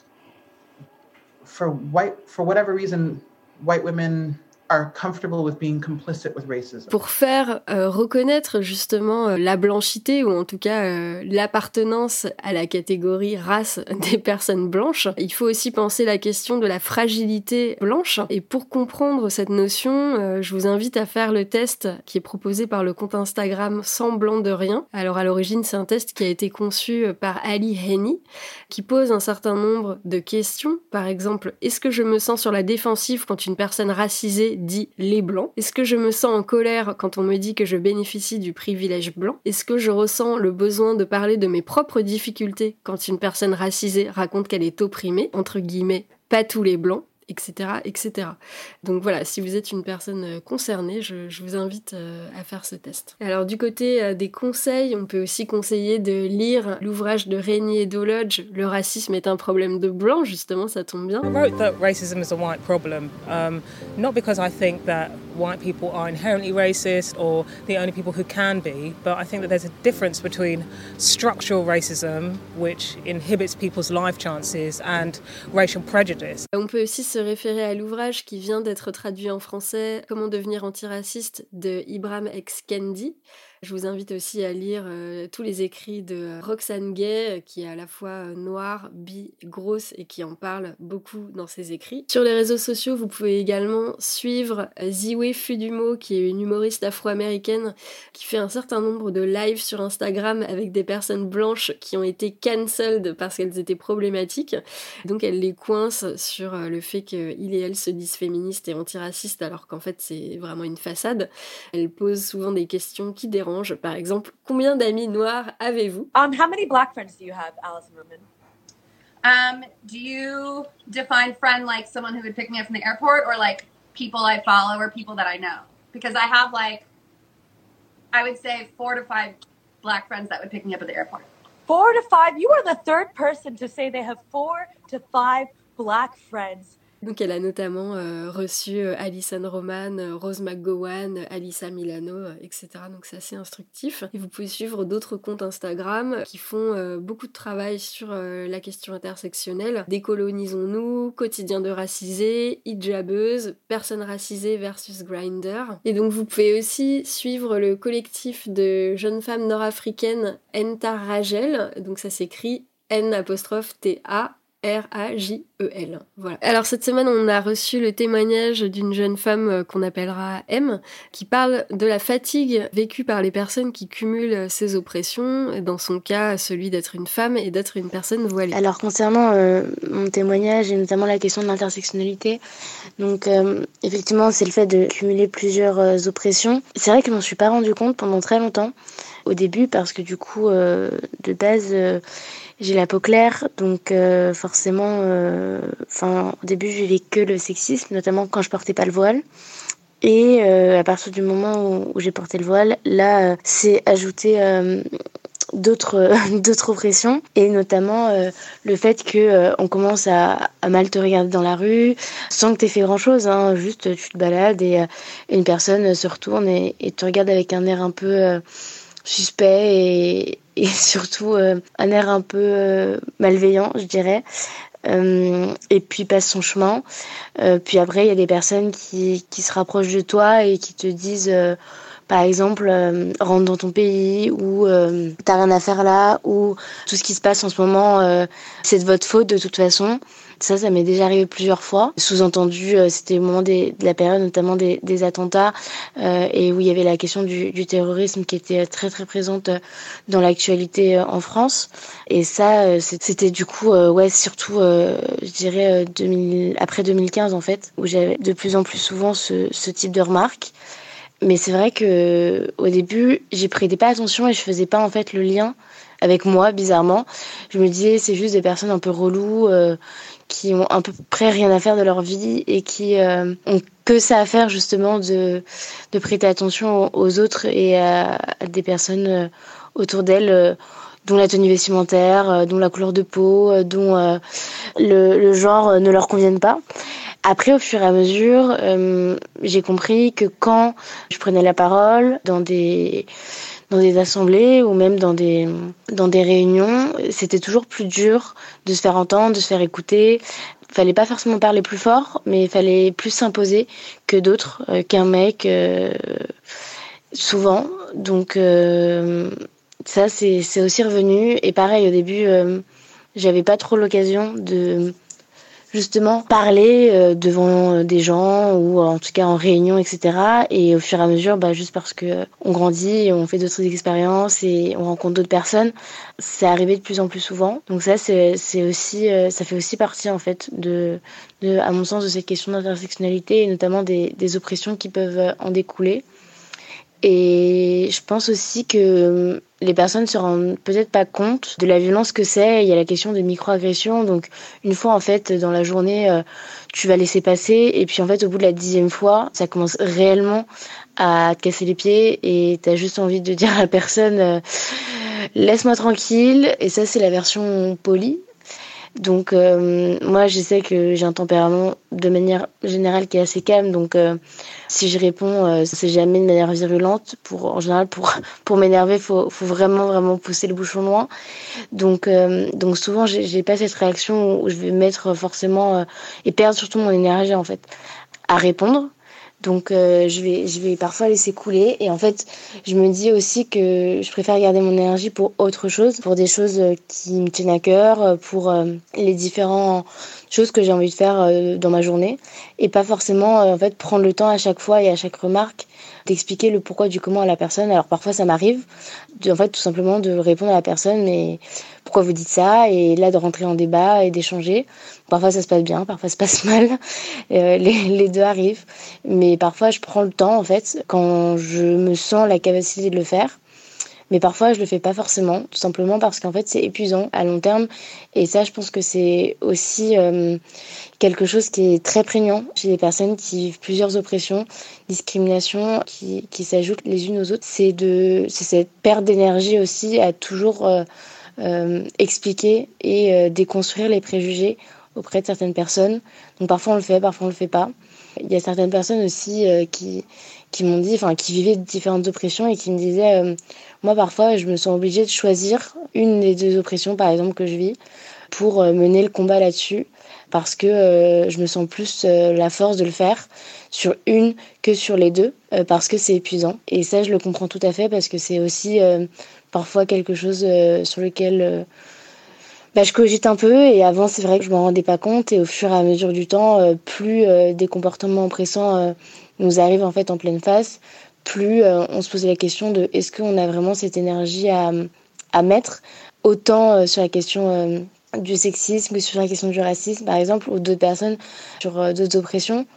for white, for whatever reason, white women are comfortable with being complicit with racism. Pour faire euh, reconnaître justement euh, la blanchité, ou en tout cas euh, l'appartenance à la catégorie race des personnes blanches, il faut aussi penser la question de la fragilité blanche. Et pour comprendre cette notion, euh, je vous invite à faire le test qui est proposé par le compte Instagram Semblant de Rien. Alors à l'origine, c'est un test qui a été conçu par Ali Henny, qui pose un certain nombre de questions. Par exemple, est-ce que je me sens sur la défensive quand une personne racisée dit les blancs? Est-ce que je me sens en colère quand on me dit que je bénéficie du privilège blanc? Est-ce que je ressens le besoin de parler de mes propres difficultés quand une personne racisée raconte qu'elle est opprimée, entre guillemets, pas tous les blancs, et cetera, et cetera. Donc voilà, si vous êtes une personne concernée, je, je vous invite à faire ce test. Alors du côté des conseils, on peut aussi conseiller de lire l'ouvrage de Renier Dolodge, Le racisme est un problème de blanc, justement, ça tombe bien. I wrote that racism is a white problem, um, not because I think that white people are inherently racist or the only people who can be, but I think that there's a difference between structural racism, which inhibits people's life chances, and racial prejudice. On peut aussi se référer à l'ouvrage qui vient d'être traduit en français, Comment devenir antiraciste, de Ibram X. Kendi. Je vous invite aussi à lire euh, tous les écrits de Roxane Gay, qui est à la fois euh, noire, bi, grosse et qui en parle beaucoup dans ses écrits. Sur les réseaux sociaux, vous pouvez également suivre Ziwe Fudumo, qui est une humoriste afro-américaine qui fait un certain nombre de lives sur Instagram avec des personnes blanches qui ont été cancelled parce qu'elles étaient problématiques. Donc elle les coince sur le fait qu'il et elle se disent féministes et antiracistes alors qu'en fait c'est vraiment une façade. Elle pose souvent des questions qui dérangent. Par exemple, combien d'amis noirs avez-vous? Um, how many black friends do you have, Alison Rubin? Um, do you define friend like someone who would pick me up from the airport, or like people I follow or people that I know? Because I have like, I would say four to five black friends that would pick me up at the airport. Four to five? You are the third person to say they have four to five black friends. Donc elle a notamment euh, reçu euh, Alison Roman, euh, Rose McGowan, euh, Alyssa Milano, euh, et cetera. Donc c'est assez instructif. Et vous pouvez suivre d'autres comptes Instagram qui font euh, beaucoup de travail sur euh, la question intersectionnelle. Décolonisons-nous, quotidien de racisés, hijabeuse, personnes racisées versus Grindr. Et donc vous pouvez aussi suivre le collectif de jeunes femmes nord-africaines Ntar Rajel. Donc ça s'écrit N apostrophe T A R A J E L. Voilà. Alors cette semaine, on a reçu le témoignage d'une jeune femme qu'on appellera M, qui parle de la fatigue vécue par les personnes qui cumulent ces oppressions, dans son cas, celui d'être une femme et d'être une personne voilée. Alors concernant euh, mon témoignage et notamment la question de l'intersectionnalité, donc euh, effectivement, c'est le fait de cumuler plusieurs euh, oppressions. C'est vrai que je m'en suis pas rendu compte pendant très longtemps, au début, parce que du coup, euh, de base... Euh, j'ai la peau claire, donc euh, forcément, enfin euh, au début je vivais que le sexisme, notamment quand je portais pas le voile. Et euh, à partir du moment où, où j'ai porté le voile, là, euh, c'est ajouté euh, d'autres euh, d'autres oppressions, et notamment euh, le fait que euh, on commence à, à mal te regarder dans la rue, sans que t'aies fait grand chose, hein, juste tu te balades et euh, une personne se retourne et, et te regarde avec un air un peu euh, suspect et et surtout euh, un air un peu euh, malveillant, je dirais, euh, et puis passe son chemin. Euh, puis après, il y a des personnes qui, qui se rapprochent de toi et qui te disent, euh, par exemple, euh, rentre dans ton pays, ou euh, t'as rien à faire là, ou tout ce qui se passe en ce moment, euh, c'est de votre faute de toute façon. Ça, ça m'est déjà arrivé plusieurs fois. Sous-entendu, euh, c'était au moment des, de la période, notamment des, des attentats, euh, et où il y avait la question du, du terrorisme qui était très très présente dans l'actualité euh, en France. Et ça, euh, c'était du coup, euh, ouais, surtout, euh, je dirais, euh, deux mille, après deux mille quinze en fait, où j'avais de plus en plus souvent ce, ce type de remarques. Mais c'est vrai que au début, j'y prêtais pas attention et je faisais pas en fait le lien avec moi, bizarrement. Je me disais, c'est juste des personnes un peu reloues, euh, qui ont à peu près rien à faire de leur vie et qui euh, ont que ça à faire justement de, de prêter attention aux autres et à, à des personnes euh, autour d'elles, euh, dont la tenue vestimentaire, euh, dont la couleur de peau, euh, dont euh, le, le genre euh, ne leur conviennent pas. Après, au fur et à mesure, euh, j'ai compris que quand je prenais la parole dans des dans des assemblées ou même dans des dans des réunions, c'était toujours plus dur de se faire entendre, de se faire écouter. Il fallait pas forcément parler plus fort, mais il fallait plus s'imposer que d'autres, euh, qu'un mec, euh, souvent. Donc euh, ça, c'est c'est aussi revenu. Et pareil, au début, euh, j'avais pas trop l'occasion de justement parler euh, devant des gens ou en tout cas en réunion, et cetera. Et au fur et à mesure, bah, juste parce que on grandit, on fait d'autres expériences et on rencontre d'autres personnes, c'est arrivé de plus en plus souvent. Donc ça, c'est, c'est aussi, euh, ça fait aussi partie en fait de, de, à mon sens, de cette question d'intersectionnalité et notamment des, des oppressions qui peuvent en découler. Et je pense aussi que les personnes ne se rendent peut-être pas compte de la violence que c'est. Il y a la question des microagressions. Donc, une fois, en fait, dans la journée, euh, tu vas laisser passer. Et puis, en fait, au bout de la dixième fois, ça commence réellement à te casser les pieds. Et t'as juste envie de dire à la personne, euh, laisse-moi tranquille. Et ça, c'est la version polie. Donc, euh, moi, je sais que j'ai un tempérament de manière générale qui est assez calme. Donc, euh, si je réponds, euh, c'est jamais de manière virulente. Pour, en général, pour, pour m'énerver, faut, faut vraiment, vraiment pousser le bouchon loin. Donc, euh, donc souvent, j'ai, j'ai pas cette réaction où je vais mettre forcément, euh, et perdre surtout mon énergie, en fait, à répondre. Donc euh, je vais je vais parfois laisser couler et en fait je me dis aussi que je préfère garder mon énergie pour autre chose, pour des choses qui me tiennent à cœur, pour euh, les différentes choses que j'ai envie de faire euh, dans ma journée et pas forcément euh, en fait prendre le temps à chaque fois et à chaque remarque d'expliquer le pourquoi du comment à la personne. Alors parfois ça m'arrive de, en fait tout simplement de répondre à la personne mais pourquoi vous dites ça et là de rentrer en débat et d'échanger. Parfois ça se passe bien, parfois ça se passe mal, euh, les, les deux arrivent mais parfois je prends le temps en fait quand je me sens la capacité de le faire. Mais parfois, je le fais pas forcément, tout simplement parce qu'en fait, c'est épuisant à long terme. Et ça, je pense que c'est aussi euh, quelque chose qui est très prégnant chez les personnes qui vivent plusieurs oppressions, discriminations qui, qui s'ajoutent les unes aux autres. C'est, de, c'est cette perte d'énergie aussi à toujours euh, euh, expliquer et euh, déconstruire les préjugés auprès de certaines personnes. Donc parfois, on le fait, parfois, on le fait pas. Il y a certaines personnes aussi euh, qui, qui m'ont dit, enfin, qui vivaient différentes oppressions et qui me disaient... Euh, Moi, parfois, je me sens obligée de choisir une des deux oppressions, par exemple, que je vis, pour euh, mener le combat là-dessus, parce que euh, je me sens plus euh, la force de le faire sur une que sur les deux, euh, parce que c'est épuisant. Et ça, je le comprends tout à fait, parce que c'est aussi euh, parfois quelque chose euh, sur lequel euh, bah, je cogite un peu. Et avant, c'est vrai que je m'en rendais pas compte. Et au fur et à mesure du temps, euh, plus euh, des comportements oppressants euh, nous arrivent en fait en pleine face, plus euh, on se posait la question de est-ce qu'on a vraiment cette énergie à, à mettre autant euh, sur la question euh, du sexisme que sur la question du racisme, par exemple, ou d'autres personnes sur euh, d'autres oppressions.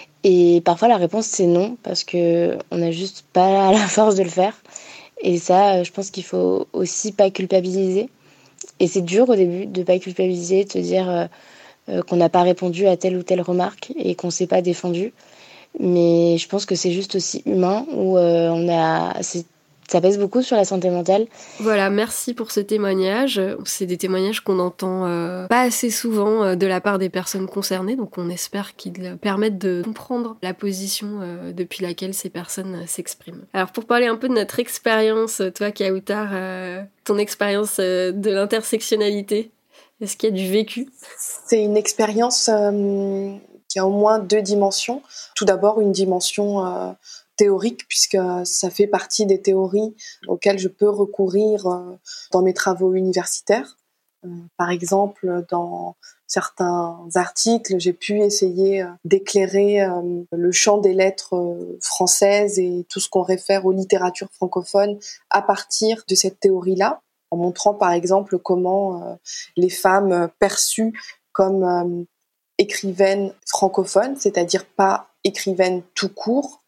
Et parfois, la réponse, c'est non, parce qu'on n'a juste pas la force de le faire. Et ça, je pense qu'il faut aussi pas culpabiliser. Et c'est dur au début de pas culpabiliser, de te dire euh, euh, qu'on n'a pas répondu à telle ou telle remarque et qu'on s'est pas défendu. Mais je pense que c'est juste aussi humain où euh, on a, c'est, ça pèse beaucoup sur la santé mentale. Voilà, merci pour ce témoignage. C'est des témoignages qu'on entend euh, pas assez souvent euh, de la part des personnes concernées, donc on espère qu'ils permettent de comprendre la position euh, depuis laquelle ces personnes euh, s'expriment. Alors pour parler un peu de notre expérience, toi Kautar, euh, ton expérience euh, de l'intersectionnalité, est-ce qu'il y a du vécu ? C'est une expérience euh, qui a au moins deux dimensions. Tout d'abord, une dimension euh, théorique, puisque ça fait partie des théories auxquelles je peux recourir euh, dans mes travaux universitaires. Euh, par exemple, dans certains articles, j'ai pu essayer euh, d'éclairer euh, le champ des lettres euh, françaises et tout ce qu'on réfère aux littératures francophones à partir de cette théorie-là, en montrant par exemple comment euh, les femmes perçues comme euh, écrivaines francophones, c'est-à-dire pas écrivaines tout court,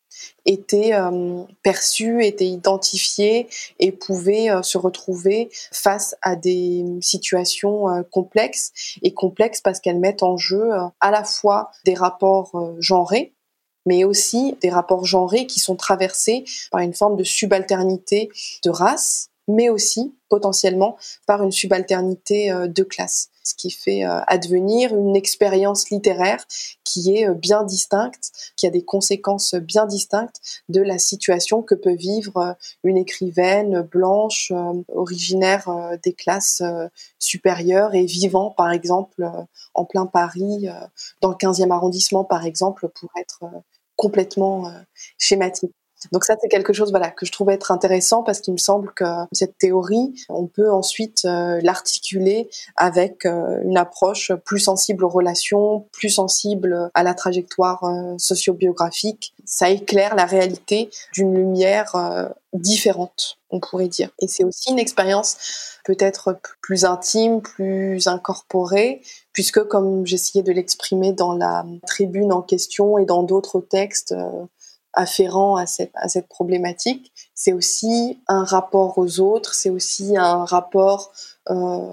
étaient euh, perçues, étaient identifiées et pouvaient euh, se retrouver face à des situations euh, complexes, et complexes parce qu'elles mettent en jeu euh, à la fois des rapports euh, genrés, mais aussi des rapports genrés qui sont traversés par une forme de subalternité de race, mais aussi potentiellement par une subalternité euh, de classe. Ce qui fait euh, advenir une expérience littéraire qui est euh, bien distincte, qui a des conséquences bien distinctes de la situation que peut vivre euh, une écrivaine blanche, euh, originaire euh, des classes euh, supérieures et vivant par exemple euh, en plein Paris, euh, dans le quinzième arrondissement par exemple, pour être euh, complètement euh, schématique. Donc ça, c'est quelque chose voilà, que je trouvais être intéressant parce qu'il me semble que cette théorie, on peut ensuite euh, l'articuler avec euh, une approche plus sensible aux relations, plus sensible à la trajectoire euh, socio-biographique. Ça éclaire la réalité d'une lumière euh, différente, on pourrait dire. Et c'est aussi une expérience peut-être plus intime, plus incorporée, puisque comme j'essayais de l'exprimer dans la tribune en question et dans d'autres textes euh, afférents à cette, à cette problématique, c'est aussi un rapport aux autres, c'est aussi un rapport euh,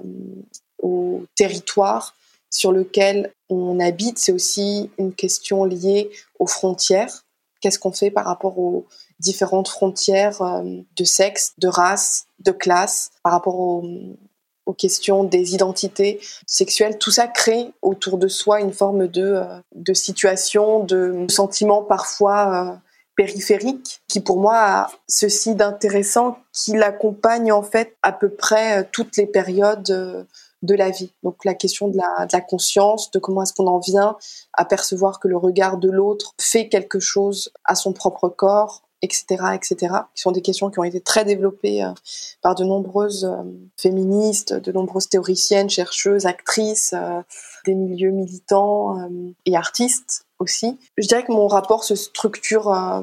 au territoire sur lequel on habite, c'est aussi une question liée aux frontières. Qu'est-ce qu'on fait par rapport aux différentes frontières euh, de sexe, de race, de classe, par rapport aux, aux questions des identités sexuelles. Tout ça crée autour de soi une forme de, euh, de situation, de sentiments parfois euh, périphérique, qui pour moi a ceci d'intéressant qu'il accompagne en fait à peu près toutes les périodes de la vie. Donc la question de la, de la conscience, de comment est-ce qu'on en vient à percevoir que le regard de l'autre fait quelque chose à son propre corps, et cetera, et cetera, qui sont des questions qui ont été très développées euh, par de nombreuses euh, féministes, de nombreuses théoriciennes, chercheuses, actrices, euh, des milieux militants euh, et artistes aussi. Je dirais que mon rapport se structure euh,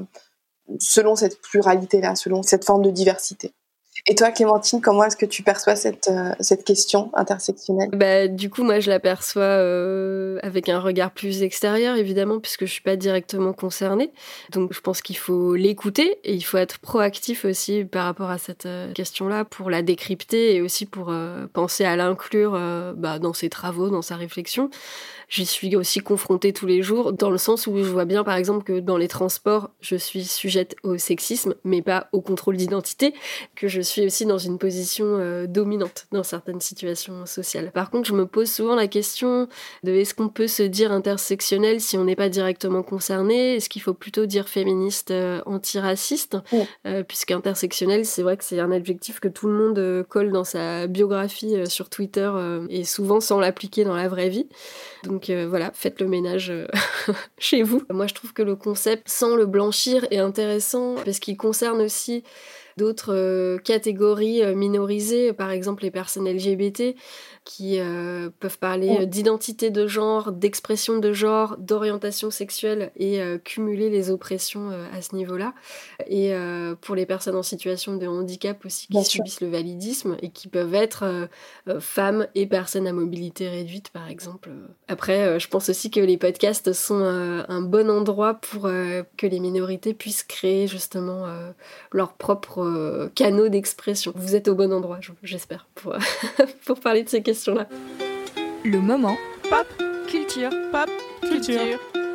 selon cette pluralité-là, selon cette forme de diversité. Et toi, Clémentine, comment est-ce que tu perçois cette, euh, cette question intersectionnelle ? Bah, du coup, moi, je l'aperçois euh, avec un regard plus extérieur, évidemment, puisque je suis pas directement concernée. Donc, je pense qu'il faut l'écouter et il faut être proactif aussi par rapport à cette euh, question-là pour la décrypter et aussi pour euh, penser à l'inclure euh, bah, dans ses travaux, dans sa réflexion. J'y suis aussi confrontée tous les jours, dans le sens où je vois bien, par exemple, que dans les transports, je suis sujette au sexisme, mais pas au contrôle d'identité, que je suis aussi dans une position euh, dominante dans certaines situations sociales. Par contre, je me pose souvent la question de est-ce qu'on peut se dire intersectionnel si on n'est pas directement concerné ? Est-ce qu'il faut plutôt dire féministe euh, antiraciste ? Mmh. euh, Puisqu'intersectionnel, c'est vrai que c'est un adjectif que tout le monde euh, colle dans sa biographie euh, sur Twitter euh, et souvent sans l'appliquer dans la vraie vie. Donc euh, voilà, faites le ménage euh, chez vous. Moi, je trouve que le concept, sans le blanchir, est intéressant parce qu'il concerne aussi d'autres euh, catégories euh, minorisées, par exemple les personnes L G B T, qui euh, peuvent parler euh, d'identité de genre, d'expression de genre, d'orientation sexuelle et euh, cumuler les oppressions euh, à ce niveau-là. Et euh, pour les personnes en situation de handicap aussi qui Bien subissent sûr. le validisme et qui peuvent être euh, euh, femmes et personnes à mobilité réduite, par exemple. Après, euh, je pense aussi que les podcasts sont euh, un bon endroit pour euh, que les minorités puissent créer justement euh, leurs propres euh, canaux d'expression. Vous êtes au bon endroit, j'espère, pour, pour parler de ces questions. Là. Le moment pop culture. Pop culture.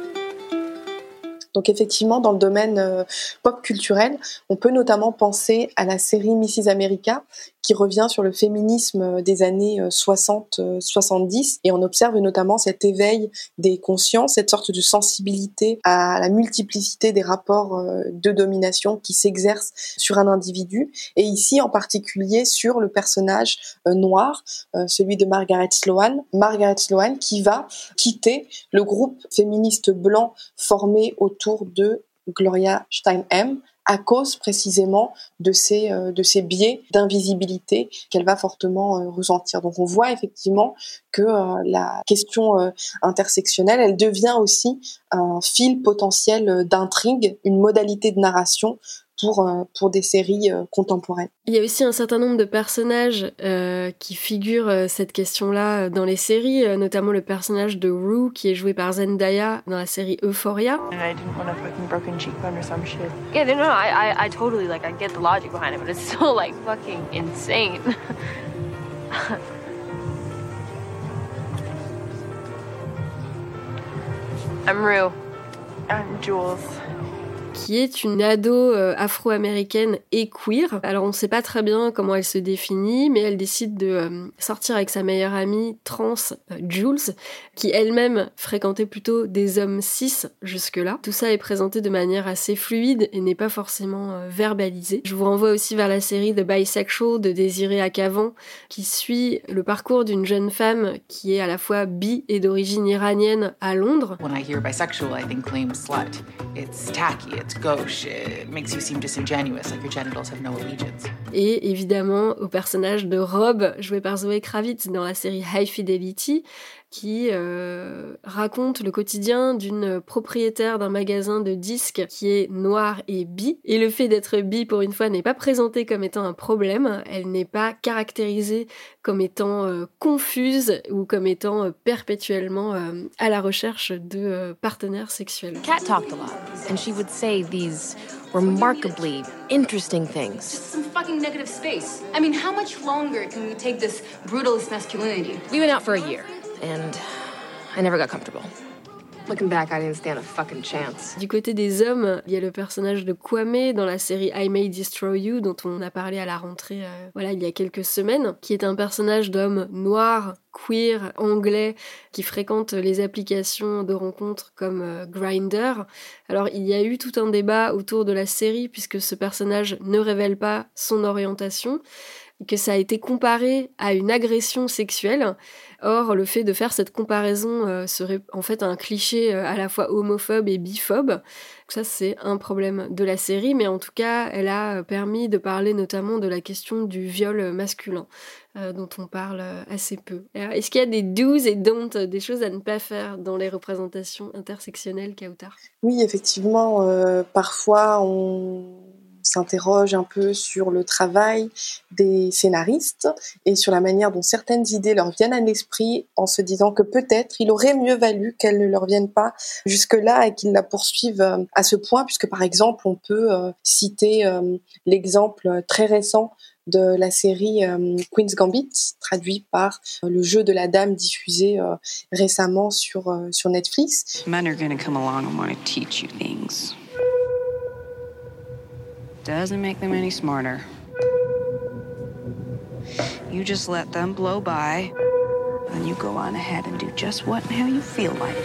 Donc effectivement, dans le domaine euh, pop culturel, on peut notamment penser à la série missus America, qui revient sur le féminisme des années soixante soixante-dix, et on observe notamment cet éveil des consciences, cette sorte de sensibilité à la multiplicité des rapports de domination qui s'exercent sur un individu, et ici en particulier sur le personnage noir, celui de Margaret Sloan, Margaret Sloan qui va quitter le groupe féministe blanc formé autour de Gloria Steinem, à cause précisément de ces, euh, de ces biais d'invisibilité qu'elle va fortement euh, ressentir. Donc on voit effectivement que euh, la question euh, intersectionnelle, elle devient aussi un fil potentiel d'intrigue, une modalité de narration pour, euh, pour des séries euh, contemporaines. Il y a aussi un certain nombre de personnages euh, qui figurent euh, cette question-là dans les séries, euh, notamment le personnage de Rue qui est joué par Zendaya dans la série Euphoria. And I didn't want a fucking broken cheekbone or some shit. Yeah, no, no, I, I, I totally, like, I get the logic behind it, but it's still, like, fucking insane. I'm Rue. I'm Jules. Qui est une ado euh, afro-américaine et queer. Alors on ne sait pas très bien comment elle se définit, mais elle décide de euh, sortir avec sa meilleure amie trans, euh, Jules, qui elle-même fréquentait plutôt des hommes cis jusque-là. Tout ça est présenté de manière assez fluide et n'est pas forcément euh, verbalisé. Je vous renvoie aussi vers la série The Bisexual de Désiré Akavan, qui suit le parcours d'une jeune femme qui est à la fois bi et d'origine iranienne à Londres. When I hear bisexual, I think lame slut. It's tacky, it's gauche, it makes you seem disingenuous, like your genitals have no allegiance. Et évidemment au personnage de Rob, joué par Zoé Kravitz dans la série High Fidelity, qui euh, raconte le quotidien d'une propriétaire d'un magasin de disques qui est noire et bi. Et le fait d'être bi, pour une fois, n'est pas présenté comme étant un problème. Elle n'est pas caractérisée comme étant euh, confuse ou comme étant euh, perpétuellement euh, à la recherche de euh, partenaires sexuels. Kat talked a lot, and she would say these remarkably interesting things. Some fucking negative space. I mean, how much longer can we take this brutalist masculinity? We went out for a year. And I never got comfortable. Looking back, I didn't stand a fucking chance. Du côté des hommes, il y a le personnage de Kwame dans la série I May Destroy You, dont on a parlé à la rentrée euh, voilà, il y a quelques semaines, qui est un personnage d'homme noir, queer, anglais, qui fréquente les applications de rencontres comme euh, Grindr. Alors il y a eu tout un débat autour de la série, puisque ce personnage ne révèle pas son orientation. que ça a été comparé à une agression sexuelle. Or, le fait de faire cette comparaison euh, serait en fait un cliché euh, à la fois homophobe et biphobe. Donc ça, c'est un problème de la série, mais en tout cas, elle a permis de parler notamment de la question du viol masculin, euh, dont on parle assez peu. Alors, est-ce qu'il y a des do's et don'ts, des choses à ne pas faire dans les représentations intersectionnelles, Kautar ? Oui, effectivement, euh, parfois on s'interroge un peu sur le travail des scénaristes et sur la manière dont certaines idées leur viennent à l'esprit en se disant que peut-être il aurait mieux valu qu'elles ne leur viennent pas jusque-là et qu'ils la poursuivent à ce point, puisque par exemple on peut euh, citer euh, l'exemple très récent de la série euh, Queen's Gambit, traduit par euh, Le jeu de la dame, diffusé euh, récemment sur, euh, sur Netflix. Men are gonna come along and want to teach you things. Doesn't make them any smarter. You just let them blow by, and you go on ahead and do just what and how you feel like.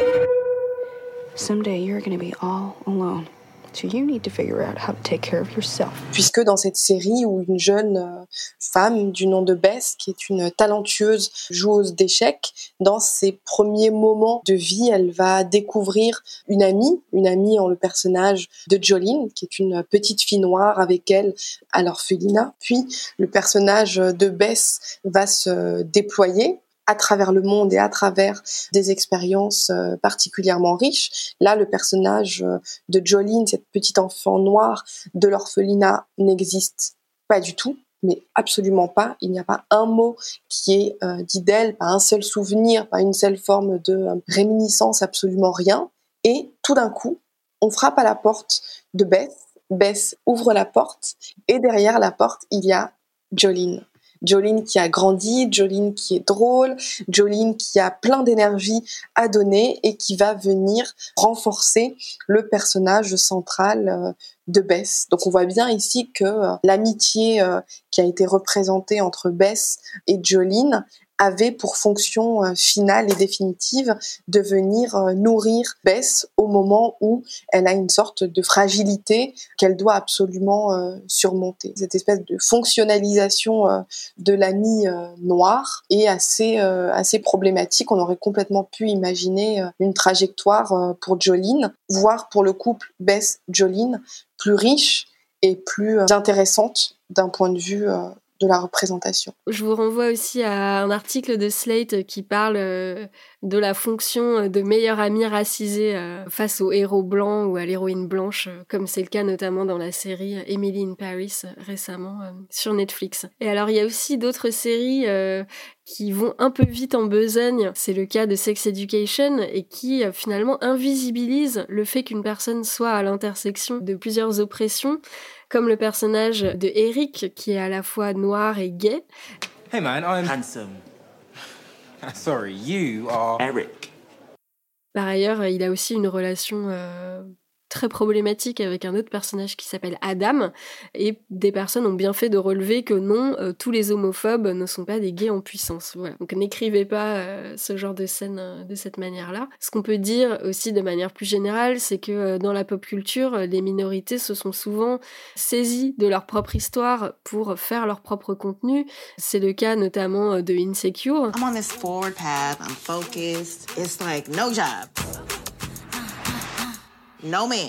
Someday you're gonna be all alone. So you need to figure out how to take care of yourself. Puisque dans cette série où une jeune euh, femme du nom de Bess, qui est une talentueuse joueuse d'échecs, dans ses premiers moments de vie, elle va découvrir une amie, une amie en le personnage de Jolene, qui est une petite fille noire avec elle à l'orphelinat. Puis le personnage de Bess va se déployer à travers le monde et à travers des expériences euh, particulièrement riches. Là, le personnage euh, de Jolene, cette petite enfant noire de l'orphelinat, n'existe pas du tout, mais absolument pas. Il n'y a pas un mot qui est euh, dit d'elle, pas un seul souvenir, pas une seule forme de euh, réminiscence, absolument rien. Et tout d'un coup, on frappe à la porte de Bess. Bess ouvre la porte et derrière la porte, il y a Jolene. Jolene qui a grandi, Jolene qui est drôle, Jolene qui a plein d'énergie à donner et qui va venir renforcer le personnage central de Bess. Donc on voit bien ici que l'amitié qui a été représentée entre Bess et Jolene avait pour fonction euh, finale et définitive de venir euh, nourrir Bess au moment où elle a une sorte de fragilité qu'elle doit absolument euh, surmonter. Cette espèce de fonctionnalisation euh, de l'ami euh, noir est assez, euh, assez problématique. On aurait complètement pu imaginer euh, une trajectoire euh, pour Jolene, voire pour le couple Bess-Jolene plus riche et plus euh, intéressante d'un point de vue euh, de la représentation. Je vous renvoie aussi à un article de Slate qui parle euh, de la fonction de meilleur ami racisé euh, face au héros blanc ou à l'héroïne blanche, euh, comme c'est le cas notamment dans la série Emily in Paris euh, récemment euh, sur Netflix. Et alors il y a aussi d'autres séries euh, qui vont un peu vite en besogne, c'est le cas de Sex Education, et qui euh, finalement invisibilisent le fait qu'une personne soit à l'intersection de plusieurs oppressions, comme le personnage de Eric, qui est à la fois noir et gay. Hey man, I'm handsome. Sorry, you are Eric. Par ailleurs, il a aussi une relation euh, très problématique avec un autre personnage qui s'appelle Adam, et des personnes ont bien fait de relever que non, euh, tous les homophobes ne sont pas des gays en puissance. Voilà. Donc n'écrivez pas euh, ce genre de scène euh, de cette manière-là. Ce qu'on peut dire aussi de manière plus générale, c'est que euh, dans la pop culture, les minorités se sont souvent saisies de leur propre histoire pour faire leur propre contenu. C'est le cas notamment euh, de Insecure. I'm on this forward path, I'm focused, it's like no job. No man.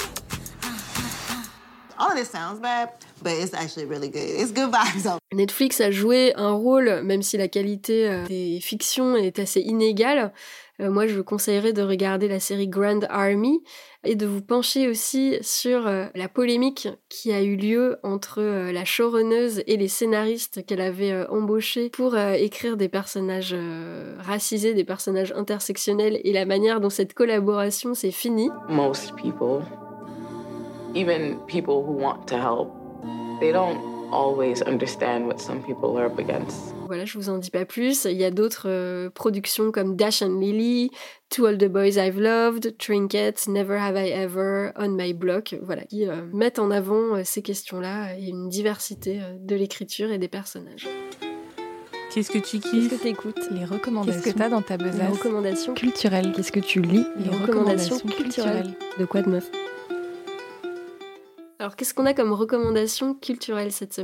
All of this sounds bad, but it's actually really good. It's good vibes. Netflix a joué un rôle, même si la qualité euh, des fictions est assez inégale. Euh, moi, je vous conseillerais de regarder la série Grand Army et de vous pencher aussi sur euh, la polémique qui a eu lieu entre euh, la showrunneuse et les scénaristes qu'elle avait euh, embauchés pour euh, écrire des personnages euh, racisés, des personnages intersectionnels, et la manière dont cette collaboration s'est finie. Most people, even people who want to help, they don't always understand what some people are up against. Voilà, je vous en dis pas plus. Il y a d'autres euh, productions comme Dash and Lily, To All the Boys I've Loved, Trinkets, Never Have I Ever, On My Block, voilà, qui euh, mettent en avant euh, ces questions-là et une diversité euh, de l'écriture et des personnages. Qu'est-ce que tu kiffes? Qu'est-ce que t'écoutes? Les recommandations. Qu'est-ce que t'as dans ta besace? Les recommandations culturelles. Qu'est-ce que tu lis? Les, Les recommandations, recommandations culturelles. culturelles. De quoi de neuf? Alors, qu'est-ce qu'on a comme recommandations culturelles cette semaine?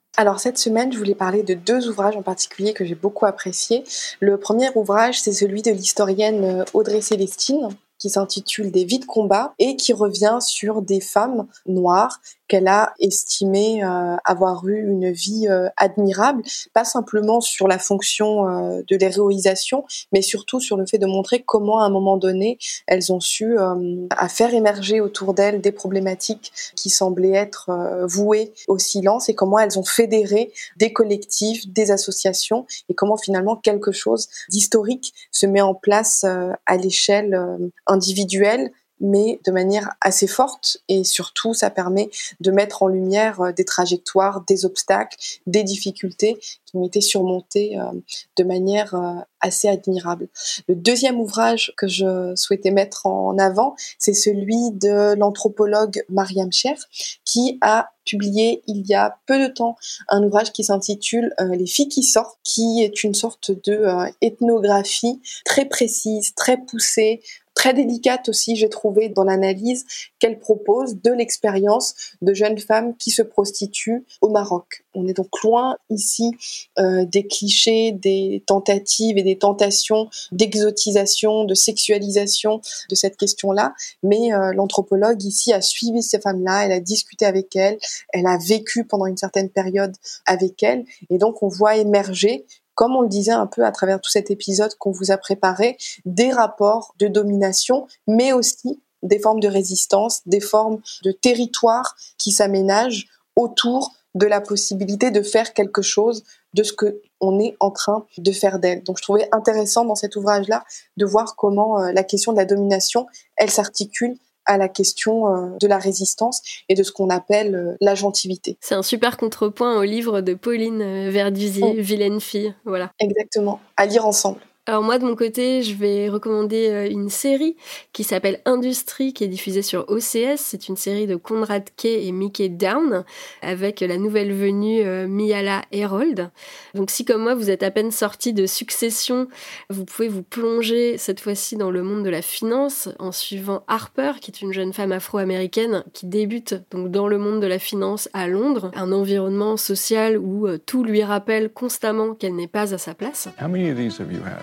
Alors cette semaine, je voulais parler de deux ouvrages en particulier que j'ai beaucoup appréciés. Le premier ouvrage, c'est celui de l'historienne Audrey Célestine, qui s'intitule « Des vies de combat » et qui revient sur des femmes noires qu'elle a estimé euh, avoir eu une vie euh, admirable, pas simplement sur la fonction euh, de l'héroïsation, mais surtout sur le fait de montrer comment, à un moment donné, elles ont su euh, à faire émerger autour d'elles des problématiques qui semblaient être euh, vouées au silence, et comment elles ont fédéré des collectifs, des associations, et comment finalement quelque chose d'historique se met en place euh, à l'échelle euh, individuelle, mais de manière assez forte, et surtout ça permet de mettre en lumière des trajectoires, des obstacles, des difficultés qui ont été surmontées de manière assez admirable. Le deuxième ouvrage que je souhaitais mettre en avant, c'est celui de l'anthropologue Mariam Cher, qui a publié il y a peu de temps un ouvrage qui s'intitule euh, « Les filles qui sortent », qui est une sorte de euh, ethnographie très précise, très poussée, très délicate aussi, j'ai trouvé, dans l'analyse qu'elle propose de l'expérience de jeunes femmes qui se prostituent au Maroc. On est donc loin ici euh, des clichés, des tentatives et des tentations d'exotisation, de sexualisation de cette question-là, mais euh, l'anthropologue ici a suivi ces femmes-là, elle a discuté avec elles, elle a vécu pendant une certaine période avec elles, et donc on voit émerger, comme on le disait un peu à travers tout cet épisode qu'on vous a préparé, des rapports de domination, mais aussi des formes de résistance, des formes de territoire qui s'aménagent autour de la possibilité de faire quelque chose de ce qu'on est en train de faire d'elle. Donc je trouvais intéressant dans cet ouvrage-là de voir comment euh, la question de la domination, elle s'articule à la question euh, de la résistance et de ce qu'on appelle euh, l'agentivité. C'est un super contrepoint au livre de Pauline Verdusier, oh. Vilaine fille, voilà. Exactement, à lire ensemble. Alors moi, de mon côté, je vais recommander une série qui s'appelle Industrie, qui est diffusée sur O C S. C'est une série de Conrad Kay et Mickey Down, avec la nouvelle venue euh, Miala Herold. Donc si, comme moi, vous êtes à peine sorti de Succession, vous pouvez vous plonger cette fois-ci dans le monde de la finance en suivant Harper, qui est une jeune femme afro-américaine qui débute donc dans le monde de la finance à Londres, un environnement social où euh, tout lui rappelle constamment qu'elle n'est pas à sa place. How many of these have you had?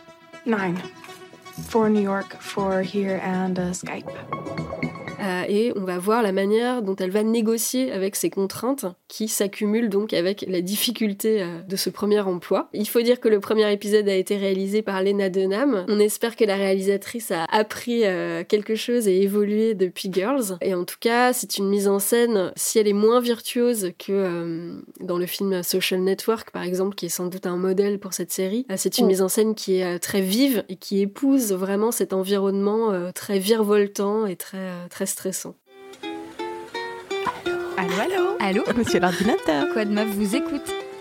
Nine. Four New York, four here, and uh, Skype. Euh, et on va voir la manière dont elle va négocier avec ces contraintes qui s'accumulent donc avec la difficulté euh, de ce premier emploi. Il faut dire que le premier épisode a été réalisé par Lena Dunham. On espère que la réalisatrice a appris euh, quelque chose et évolué depuis Girls. Et en tout cas, c'est une mise en scène, si elle est moins virtuose que euh, dans le film Social Network, par exemple, qui est sans doute un modèle pour cette série, euh, c'est une oh. mise en scène qui est euh, très vive et qui épouse vraiment cet environnement euh, très virevoltant et très, euh, très stressant. Allô, allô, allô, monsieur l'ordinateur. Quoi de meuf vous écoute.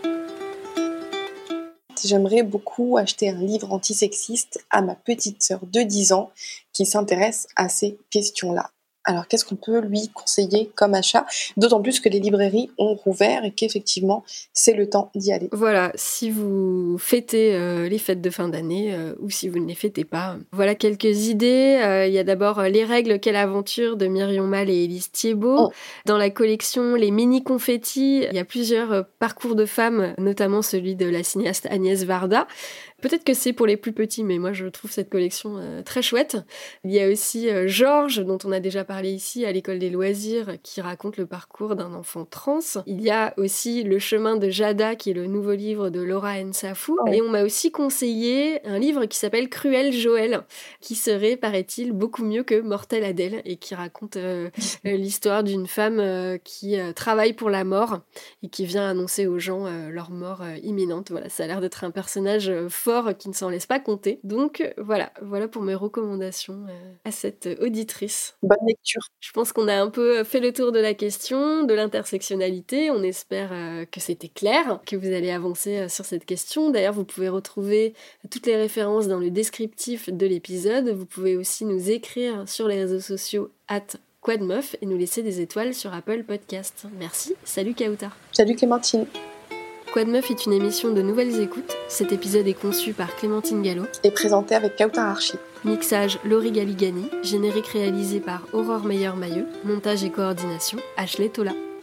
J'aimerais beaucoup acheter un livre antisexiste à ma petite sœur de dix ans qui s'intéresse à ces questions-là. Alors, qu'est-ce qu'on peut lui conseiller comme achat ? D'autant plus que les librairies ont rouvert et qu'effectivement, c'est le temps d'y aller. Voilà, si vous fêtez euh, les fêtes de fin d'année euh, ou si vous ne les fêtez pas, voilà quelques idées. Euh, il y a d'abord euh, Les règles, quelle aventure de Myrion Mal et Élise Thiebaud. Oh. Dans la collection Les mini-confettis, il y a plusieurs euh, parcours de femmes, notamment celui de la cinéaste Agnès Varda. Peut-être que c'est pour les plus petits, mais moi je trouve cette collection euh, très chouette. Il y a aussi euh, Georges, dont on a déjà parlé ici à l'école des loisirs, qui raconte le parcours d'un enfant trans. Il y a aussi Le chemin de Jada, qui est le nouveau livre de Laura Nsafou. Oh. Et on m'a aussi conseillé un livre qui s'appelle Cruel Joël, qui serait, paraît-il, beaucoup mieux que Mortel Adèle, et qui raconte euh, l'histoire d'une femme euh, qui euh, travaille pour la mort et qui vient annoncer aux gens euh, leur mort euh, imminente. Voilà, ça a l'air d'être un personnage euh, fort qui ne s'en laisse pas compter. Donc voilà, voilà pour mes recommandations euh, à cette auditrice. Bonne lecture. Je pense qu'on a un peu fait le tour de la question, de l'intersectionnalité. On espère euh, que c'était clair, que vous allez avancer euh, sur cette question. D'ailleurs, vous pouvez retrouver toutes les références dans le descriptif de l'épisode. Vous pouvez aussi nous écrire sur les réseaux sociaux arobase quadmeuf et nous laisser des étoiles sur Apple Podcast. Merci. Salut Kauta. Salut Clémentine. Quad Meuf est une émission de Nouvelles Écoutes. Cet épisode est conçu par Clémentine Gallo et présenté avec Kautar Archi. Mixage Laurie Galigani, générique réalisé par Aurore Meyer-Mailleux, montage et coordination Ashley Tola.